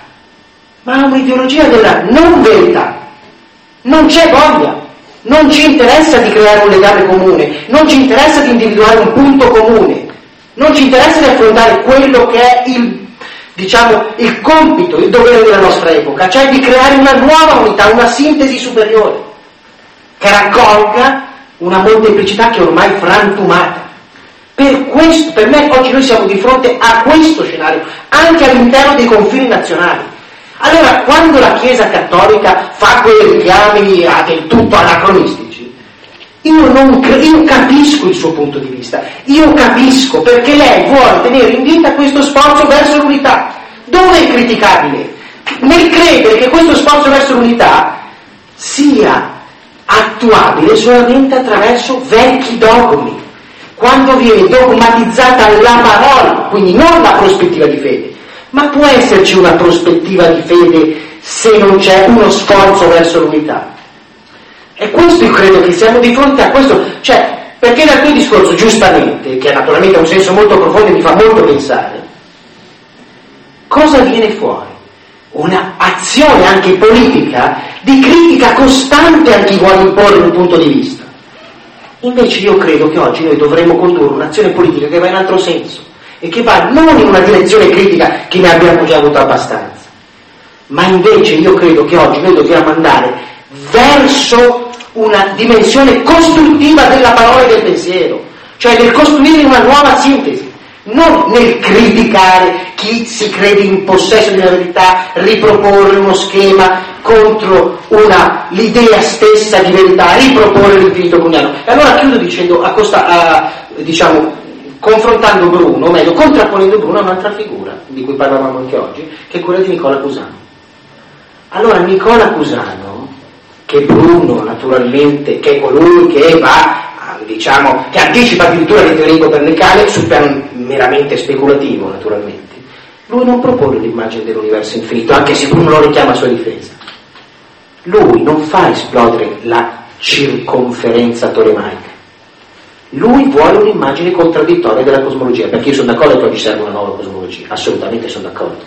ma a un'ideologia della non verità. Non c'è voglia. Non ci interessa di creare un legame comune, non ci interessa di individuare un punto comune, non ci interessa di affrontare quello che è il, diciamo, il compito, il dovere della nostra epoca, cioè di creare una nuova unità, una sintesi superiore, che raccolga una molteplicità che è ormai frantumata. Per questo, per me oggi noi siamo di fronte a questo scenario, anche all'interno dei confini nazionali. Allora, quando la Chiesa Cattolica fa quei richiami a del tutto anacronistici, io, non, io capisco il suo punto di vista, io capisco perché lei vuole tenere in vita questo sforzo verso l'unità. Dove è criticabile? Nel credere che questo sforzo verso l'unità sia attuabile solamente attraverso vecchi dogmi, quando viene dogmatizzata la parola, quindi non la prospettiva di fede. Ma può esserci una prospettiva di fede se non c'è uno sforzo verso l'unità. E questo io credo che siamo di fronte a questo, cioè, perché dal tuo discorso, giustamente, che naturalmente ha un senso molto profondo e mi fa molto pensare, cosa viene fuori? Una azione anche politica di critica costante a chi vuole imporre un punto di vista. Invece io credo che oggi noi dovremmo condurre un'azione politica che va in altro senso e che va non in una direzione critica che ne abbiamo già avuto abbastanza, ma invece io credo che oggi noi dobbiamo andare verso una dimensione costruttiva della parola e del pensiero, cioè nel costruire una nuova sintesi, non nel criticare chi si crede in possesso di una verità, riproporre uno schema contro una, l'idea stessa di verità, riproporre l'infinito comuniano. E allora chiudo dicendo, a costa, a, diciamo, confrontando Bruno, o meglio, contrapponendo Bruno a un'altra figura, di cui parlavamo anche oggi, che è quella di Nicola Cusano. Allora Nicola Cusano, che Bruno naturalmente, che è colui che va, diciamo, che anticipa addirittura le teorie copernicane sul piano meramente speculativo, naturalmente, lui non propone l'immagine dell'universo infinito, anche se Bruno lo richiama a sua difesa. Lui non fa esplodere la circonferenza tolemaica. Lui vuole un'immagine contraddittoria della cosmologia, perché io sono d'accordo che oggi serve una nuova cosmologia, assolutamente sono d'accordo.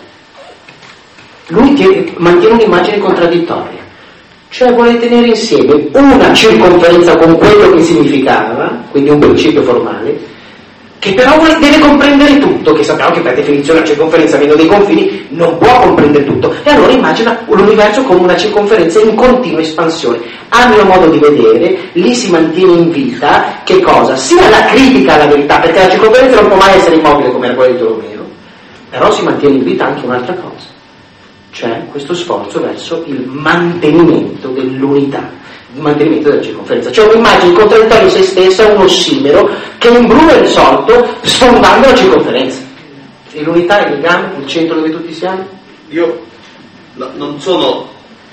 Lui tiene, mantiene un'immagine contraddittoria, cioè vuole tenere insieme una circonferenza con quello che significava, quindi un principio formale, che però deve comprendere tutto, che sappiamo che per definizione la circonferenza, avendo dei confini, non può comprendere tutto, e allora immagina l'universo come una circonferenza in continua espansione. A mio modo di vedere, lì si mantiene in vita, che cosa? Sia la critica alla verità, perché la circonferenza non può mai essere immobile come era quella di Tolomeo, però si mantiene in vita anche un'altra cosa, cioè questo sforzo verso il mantenimento dell'unità, il mantenimento della circonferenza, cioè un'immagine contraddittoria in se stessa, un ossimero che in Bruno è risolto sfondando la circonferenza. E l'unità è il legame, il centro dove tutti siamo? Io no, non sono...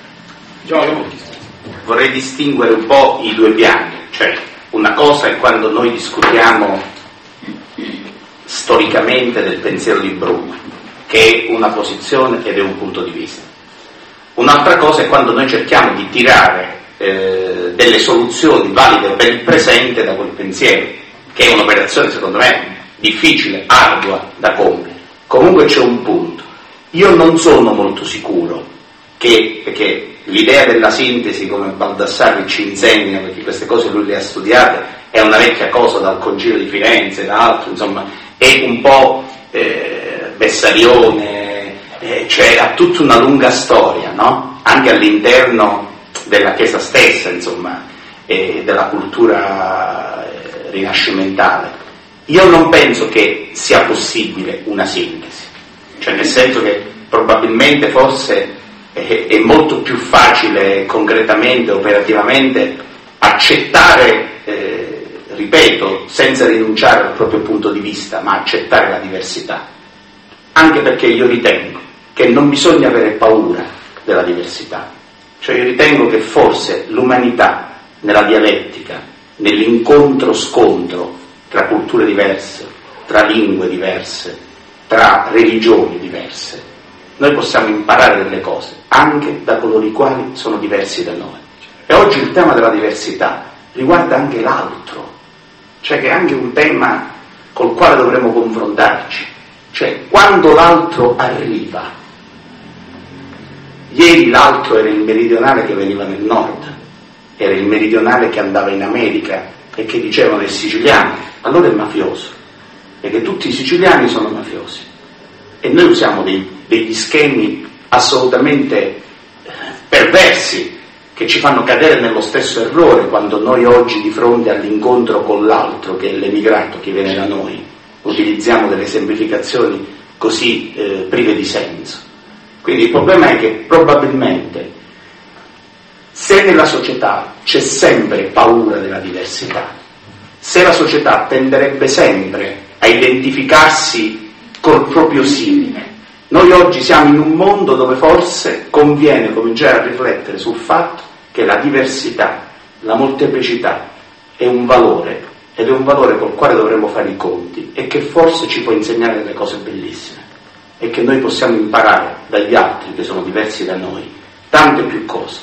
vorrei distinguere un po' i due piani, cioè una cosa è quando noi discutiamo storicamente del pensiero di Bruno, che è una posizione ed è un punto di vista. Un'altra cosa è quando noi cerchiamo di tirare eh, delle soluzioni valide per il presente da quel pensiero, che è un'operazione secondo me difficile, ardua da compiere. Comunque c'è un punto. Io non sono molto sicuro che, perché l'idea della sintesi, come Baldassarri ci insegna, perché queste cose lui le ha studiate, è una vecchia cosa dal Concilio di Firenze, da altro, insomma, è un po' eh, Bessarione, eh, cioè ha tutta una lunga storia, no? Anche all'interno della Chiesa stessa, insomma, e della cultura eh, rinascimentale. Io non penso che sia possibile una sintesi, cioè nel senso che probabilmente forse è, è molto più facile concretamente, operativamente accettare, eh, ripeto, senza rinunciare al proprio punto di vista, ma accettare la diversità, anche perché io ritengo che non bisogna avere paura della diversità, cioè io ritengo che forse l'umanità nella dialettica, nell'incontro-scontro tra culture diverse, tra lingue diverse, tra religioni diverse, noi possiamo imparare delle cose anche da coloro i quali sono diversi da noi. E oggi il tema della diversità riguarda anche l'altro, cioè che è anche un tema col quale dovremo confrontarci, cioè quando l'altro arriva. Ieri l'altro era il meridionale che veniva nel nord, era il meridionale che andava in America e che dicevano è siciliano, allora è mafioso, perché tutti i siciliani sono mafiosi. E noi usiamo dei, degli schemi assolutamente perversi che ci fanno cadere nello stesso errore quando noi oggi, di fronte all'incontro con l'altro, che è l'emigrato che viene da noi, utilizziamo delle semplificazioni così eh, prive di senso. Quindi il problema è che probabilmente se nella società c'è sempre paura della diversità, se la società tenderebbe sempre a identificarsi col proprio simile, noi oggi siamo in un mondo dove forse conviene cominciare a riflettere sul fatto che la diversità, la molteplicità è un valore, ed è un valore col quale dovremmo fare i conti e che forse ci può insegnare delle cose bellissime. è che noi possiamo imparare dagli altri che sono diversi da noi tante più cose.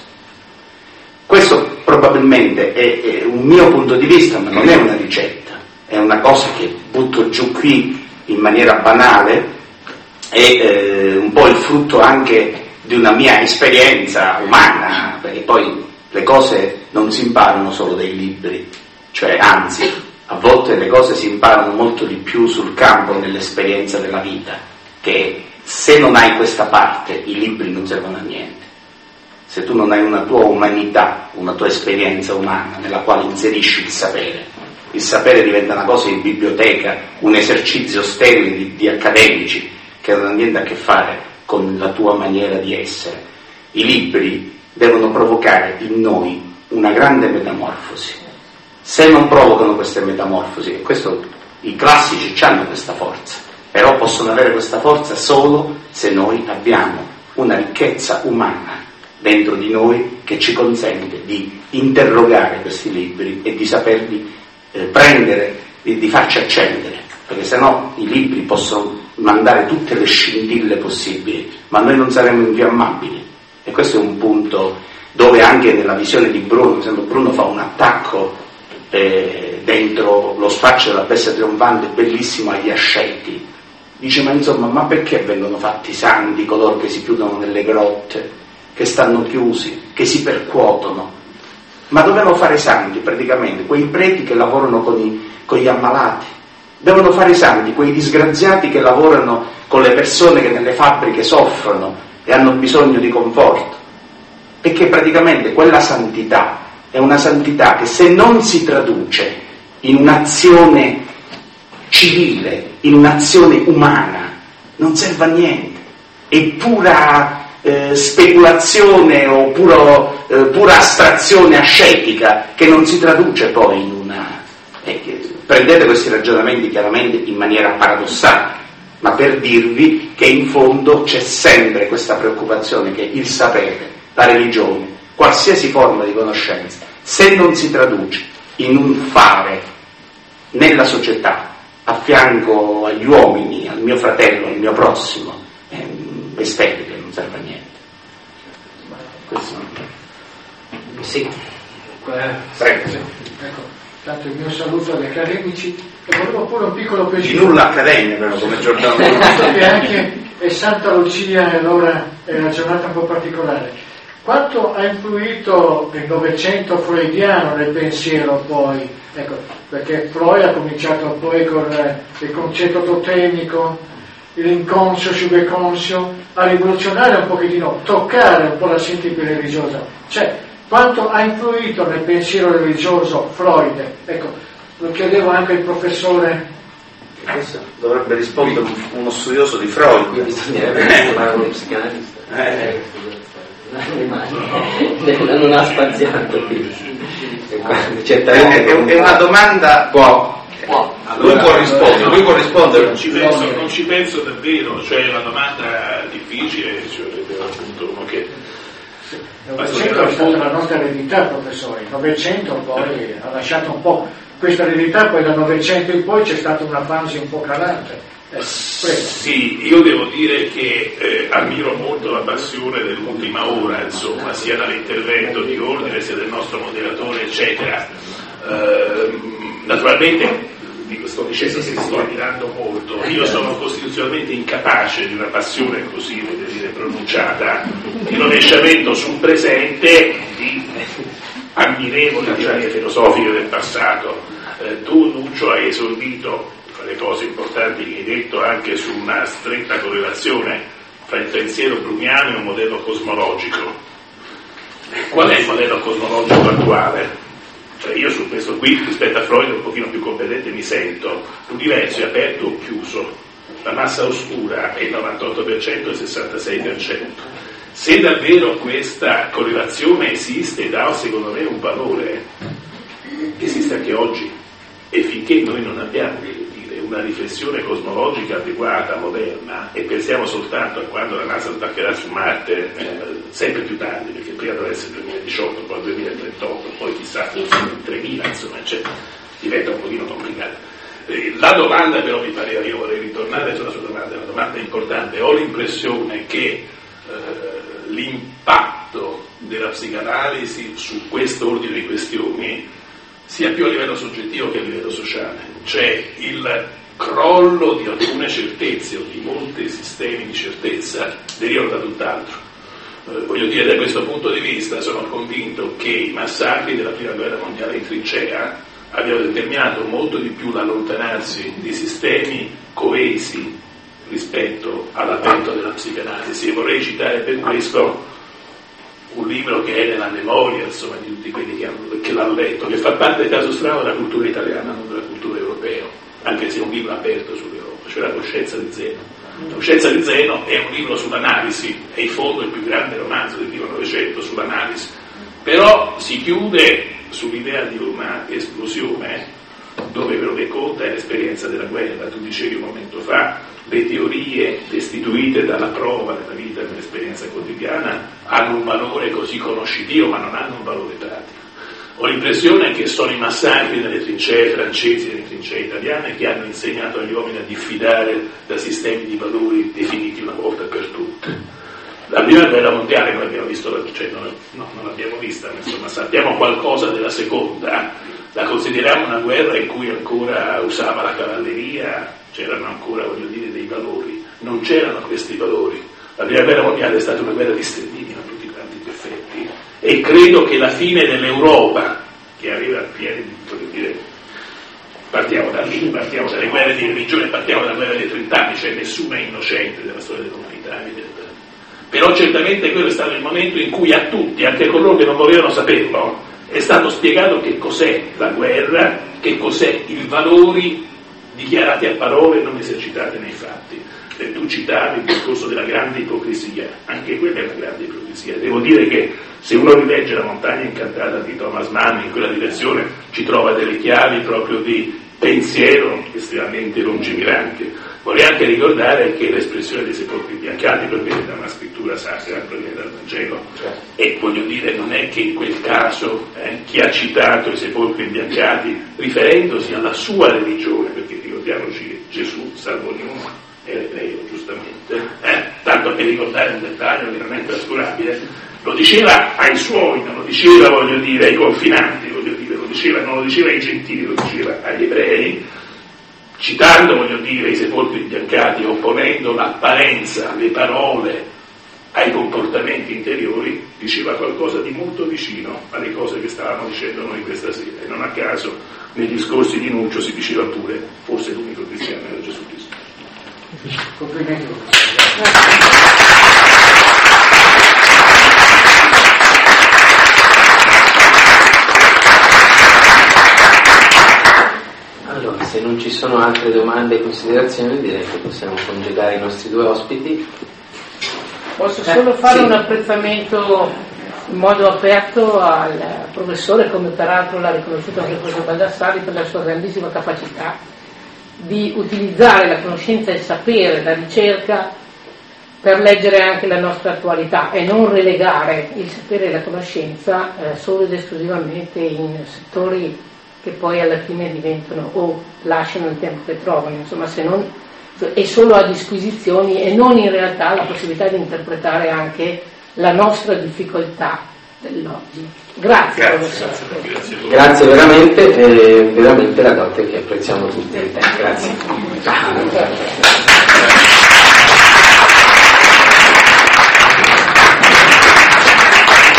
Questo probabilmente è, è un mio punto di vista, ma non è una ricetta, è una cosa che butto giù qui in maniera banale, è eh, un po' il frutto anche di una mia esperienza umana, perché poi le cose non si imparano solo dai libri, cioè anzi, a volte le cose si imparano molto di più sul campo, nell'esperienza della vita, che se non hai questa parte i libri non servono a niente. Se tu non hai una tua umanità, una tua esperienza umana nella quale inserisci il sapere, il sapere diventa una cosa in biblioteca, un esercizio sterile di, di accademici che non ha niente a che fare con la tua maniera di essere. I libri devono provocare in noi una grande metamorfosi. Se non provocano queste metamorfosi, e questo i classici hanno questa forza, però possono avere questa forza solo se noi abbiamo una ricchezza umana dentro di noi che ci consente di interrogare questi libri e di saperli eh, prendere, di, di farci accendere, perché sennò i libri possono mandare tutte le scintille possibili, ma noi non saremo infiammabili. E questo è un punto dove anche nella visione di Bruno, per esempio, Bruno fa un attacco eh, dentro lo spaccio della bestia trionfante bellissimo agli asceti. Dice, ma insomma, ma perché vengono fatti santi coloro che si chiudono nelle grotte, che stanno chiusi, che si percuotono? Ma dovevano fare santi praticamente quei preti che lavorano con, i, con gli ammalati, devono fare santi quei disgraziati che lavorano con le persone che nelle fabbriche soffrono e hanno bisogno di conforto, perché praticamente quella santità è una santità che se non si traduce in un'azione civile, in un'azione umana, non serve a niente, è pura eh, speculazione o puro, eh, pura astrazione ascetica che non si traduce poi in una... Eh, prendete questi ragionamenti chiaramente in maniera paradossale, ma per dirvi che in fondo c'è sempre questa preoccupazione che il sapere, la religione, qualsiasi forma di conoscenza, se non si traduce in un fare nella società, a fianco agli uomini, al mio fratello, al mio prossimo, è estetica, non serve a niente. Questo sì. Prego. Ecco. Tanto il mio saluto agli accademici e volevo pure un piccolo preciso. Di nulla accademico, però, come Giordano. Che anche è Santa Lucia e allora è una giornata un po' particolare. Quanto ha influito il Novecento freudiano nel pensiero poi? Ecco, perché Freud ha cominciato poi con il concetto totemico, l'inconscio, subconscio, a rivoluzionare un pochettino, toccare un po' la sintesi religiosa. Cioè, quanto ha influito nel pensiero religioso Freud? Ecco, lo chiedevo anche il professore. Questo dovrebbe rispondere uno studioso di Freud. Qui bisognerebbe chiamare uno psicanalista. Eh. Non ha spaziato qui. È, è una domanda può. Può. Allora, lui può rispondere, lui può rispondere. Non ci penso, non ci penso davvero, cioè è una domanda difficile, cioè appunto uno che. Il Novecento è stata la nostra eredità, professore. Il Novecento poi ha lasciato un po' questa eredità, poi dal Novecento in poi c'è stata una fase un po' calante. Eh, sì, io devo dire che eh, ammiro molto la passione dell'ultima ora, insomma, sia dall'intervento di ordine sia del nostro moderatore, eccetera. Eh, naturalmente sto dicendo che sto ammirando molto, io sono costituzionalmente incapace di una passione così, voglio dire, pronunciata, di rovesciamento sul presente di ammirevoli teorie filosofiche del passato. Eh, tu, Nuccio, hai esordito fra le cose importanti che hai detto anche su una stretta correlazione fra il pensiero bruniano e un modello cosmologico. Qual è il modello cosmologico attuale? Cioè io su questo qui, rispetto a Freud, un pochino più competente mi sento. L'universo è aperto o chiuso? La massa oscura è il novantotto per cento e il sessantasei per cento. Se davvero questa correlazione esiste ed ha secondo me un valore, esiste anche oggi, e finché noi non abbiamo una riflessione cosmologica adeguata, moderna, e pensiamo soltanto a quando la NASA sbarcherà su Marte, eh, sempre più tardi, perché prima deve essere il duemiladiciotto, poi il duemilatrentotto, poi chissà forse il tremila, insomma, cioè, diventa un pochino complicato. Eh, la domanda però mi pareva, io vorrei ritornare sulla sua domanda, domanda è importante. Ho l'impressione che eh, l'impatto della psicanalisi su questo ordine di questioni sia più a livello soggettivo che a livello sociale. C'è il crollo di alcune certezze o di molti sistemi di certezza derivano da tutt'altro. Eh, voglio dire, da questo punto di vista sono convinto che i massacri della prima guerra mondiale in trincea abbiano determinato molto di più l'allontanarsi di sistemi coesi rispetto all'avvento della psicanalisi. E vorrei citare per questo un libro che è nella memoria, insomma, di tutti quelli che, hanno, che l'hanno letto, che fa parte del caso strano della cultura italiana, non della cultura europea, anche se è un libro aperto sull'Europa, cioè La coscienza di Zeno. La coscienza di Zeno è un libro sull'analisi, è in fondo il più grande romanzo del Novecento sull'analisi, però si chiude sull'idea di una esplosione dove quello che conta è l'esperienza della guerra. Tu dicevi un momento fa, le teorie destituite dalla prova della vita, dell'esperienza quotidiana, hanno un valore così conoscitivo ma non hanno un valore pratico. Ho l'impressione che sono i massacri nelle trincee francesi e nelle trincee italiane che hanno insegnato agli uomini a diffidare da sistemi di valori definiti una volta per tutte. La prima guerra mondiale noi abbiamo visto, cioè non, no, non l'abbiamo vista, ma insomma sappiamo qualcosa della seconda, la consideriamo una guerra in cui ancora usava la cavalleria, c'erano ancora, voglio dire, dei valori, non c'erano questi valori. La prima guerra mondiale è stata una guerra di stermini a tutti quanti gli effetti, e credo che la fine dell'Europa, che aveva pieni, voglio dire, partiamo da lì, partiamo dalle guerre di religione, partiamo dalla guerra dei trent'anni, cioè nessuno è innocente della storia dell'umanità, evidentemente. Però certamente quello è stato il momento in cui a tutti, anche a coloro che non volevano saperlo, è stato spiegato che cos'è la guerra, che cos'è i valori dichiarati a parole e non esercitati nei fatti. E tu citavi il discorso della grande ipocrisia, anche quella è una grande ipocrisia. Devo dire che se uno rilegge La montagna incantata di Thomas Mann, in quella direzione ci trova delle chiavi proprio di pensiero estremamente lungimiranti. Vorrei anche ricordare che l'espressione dei sepolcri imbiancati proviene da una scrittura sacra, proviene dal Vangelo, e voglio dire, non è che in quel caso eh, chi ha citato i sepolcri imbiancati riferendosi alla sua religione, perché ricordiamoci che Gesù, salvo ognuno, era ebreo, giustamente, eh, tanto per ricordare un dettaglio veramente trascurabile, lo diceva ai suoi, non lo diceva, voglio dire, ai confinanti, voglio dire, lo diceva, non lo diceva ai gentili, lo diceva agli ebrei, citando, voglio dire, i sepolcri imbiancati, opponendo l'apparenza, le parole ai comportamenti interiori, diceva qualcosa di molto vicino alle cose che stavamo dicendo noi questa sera. E non a caso negli discorsi di Nuccio si diceva pure, forse l'unico cristiano era Gesù Cristo. Complimenti. Allora, se non ci sono altre domande e considerazioni, direi che possiamo congedare i nostri due ospiti. Posso solo fare sì. un apprezzamento in modo aperto al professore, come peraltro l'ha riconosciuto anche il professor Baldassarri, per la sua grandissima capacità di utilizzare la conoscenza e il sapere, la ricerca, per leggere anche la nostra attualità e non relegare il sapere e la conoscenza eh, solo ed esclusivamente in settori che poi alla fine diventano o lasciano il tempo che trovano, insomma, se non è solo a disquisizioni e non in realtà la possibilità di interpretare anche la nostra difficoltà dell'oggi. Grazie, grazie, grazie, grazie veramente, eh, veramente la dote che apprezziamo tutti. Grazie.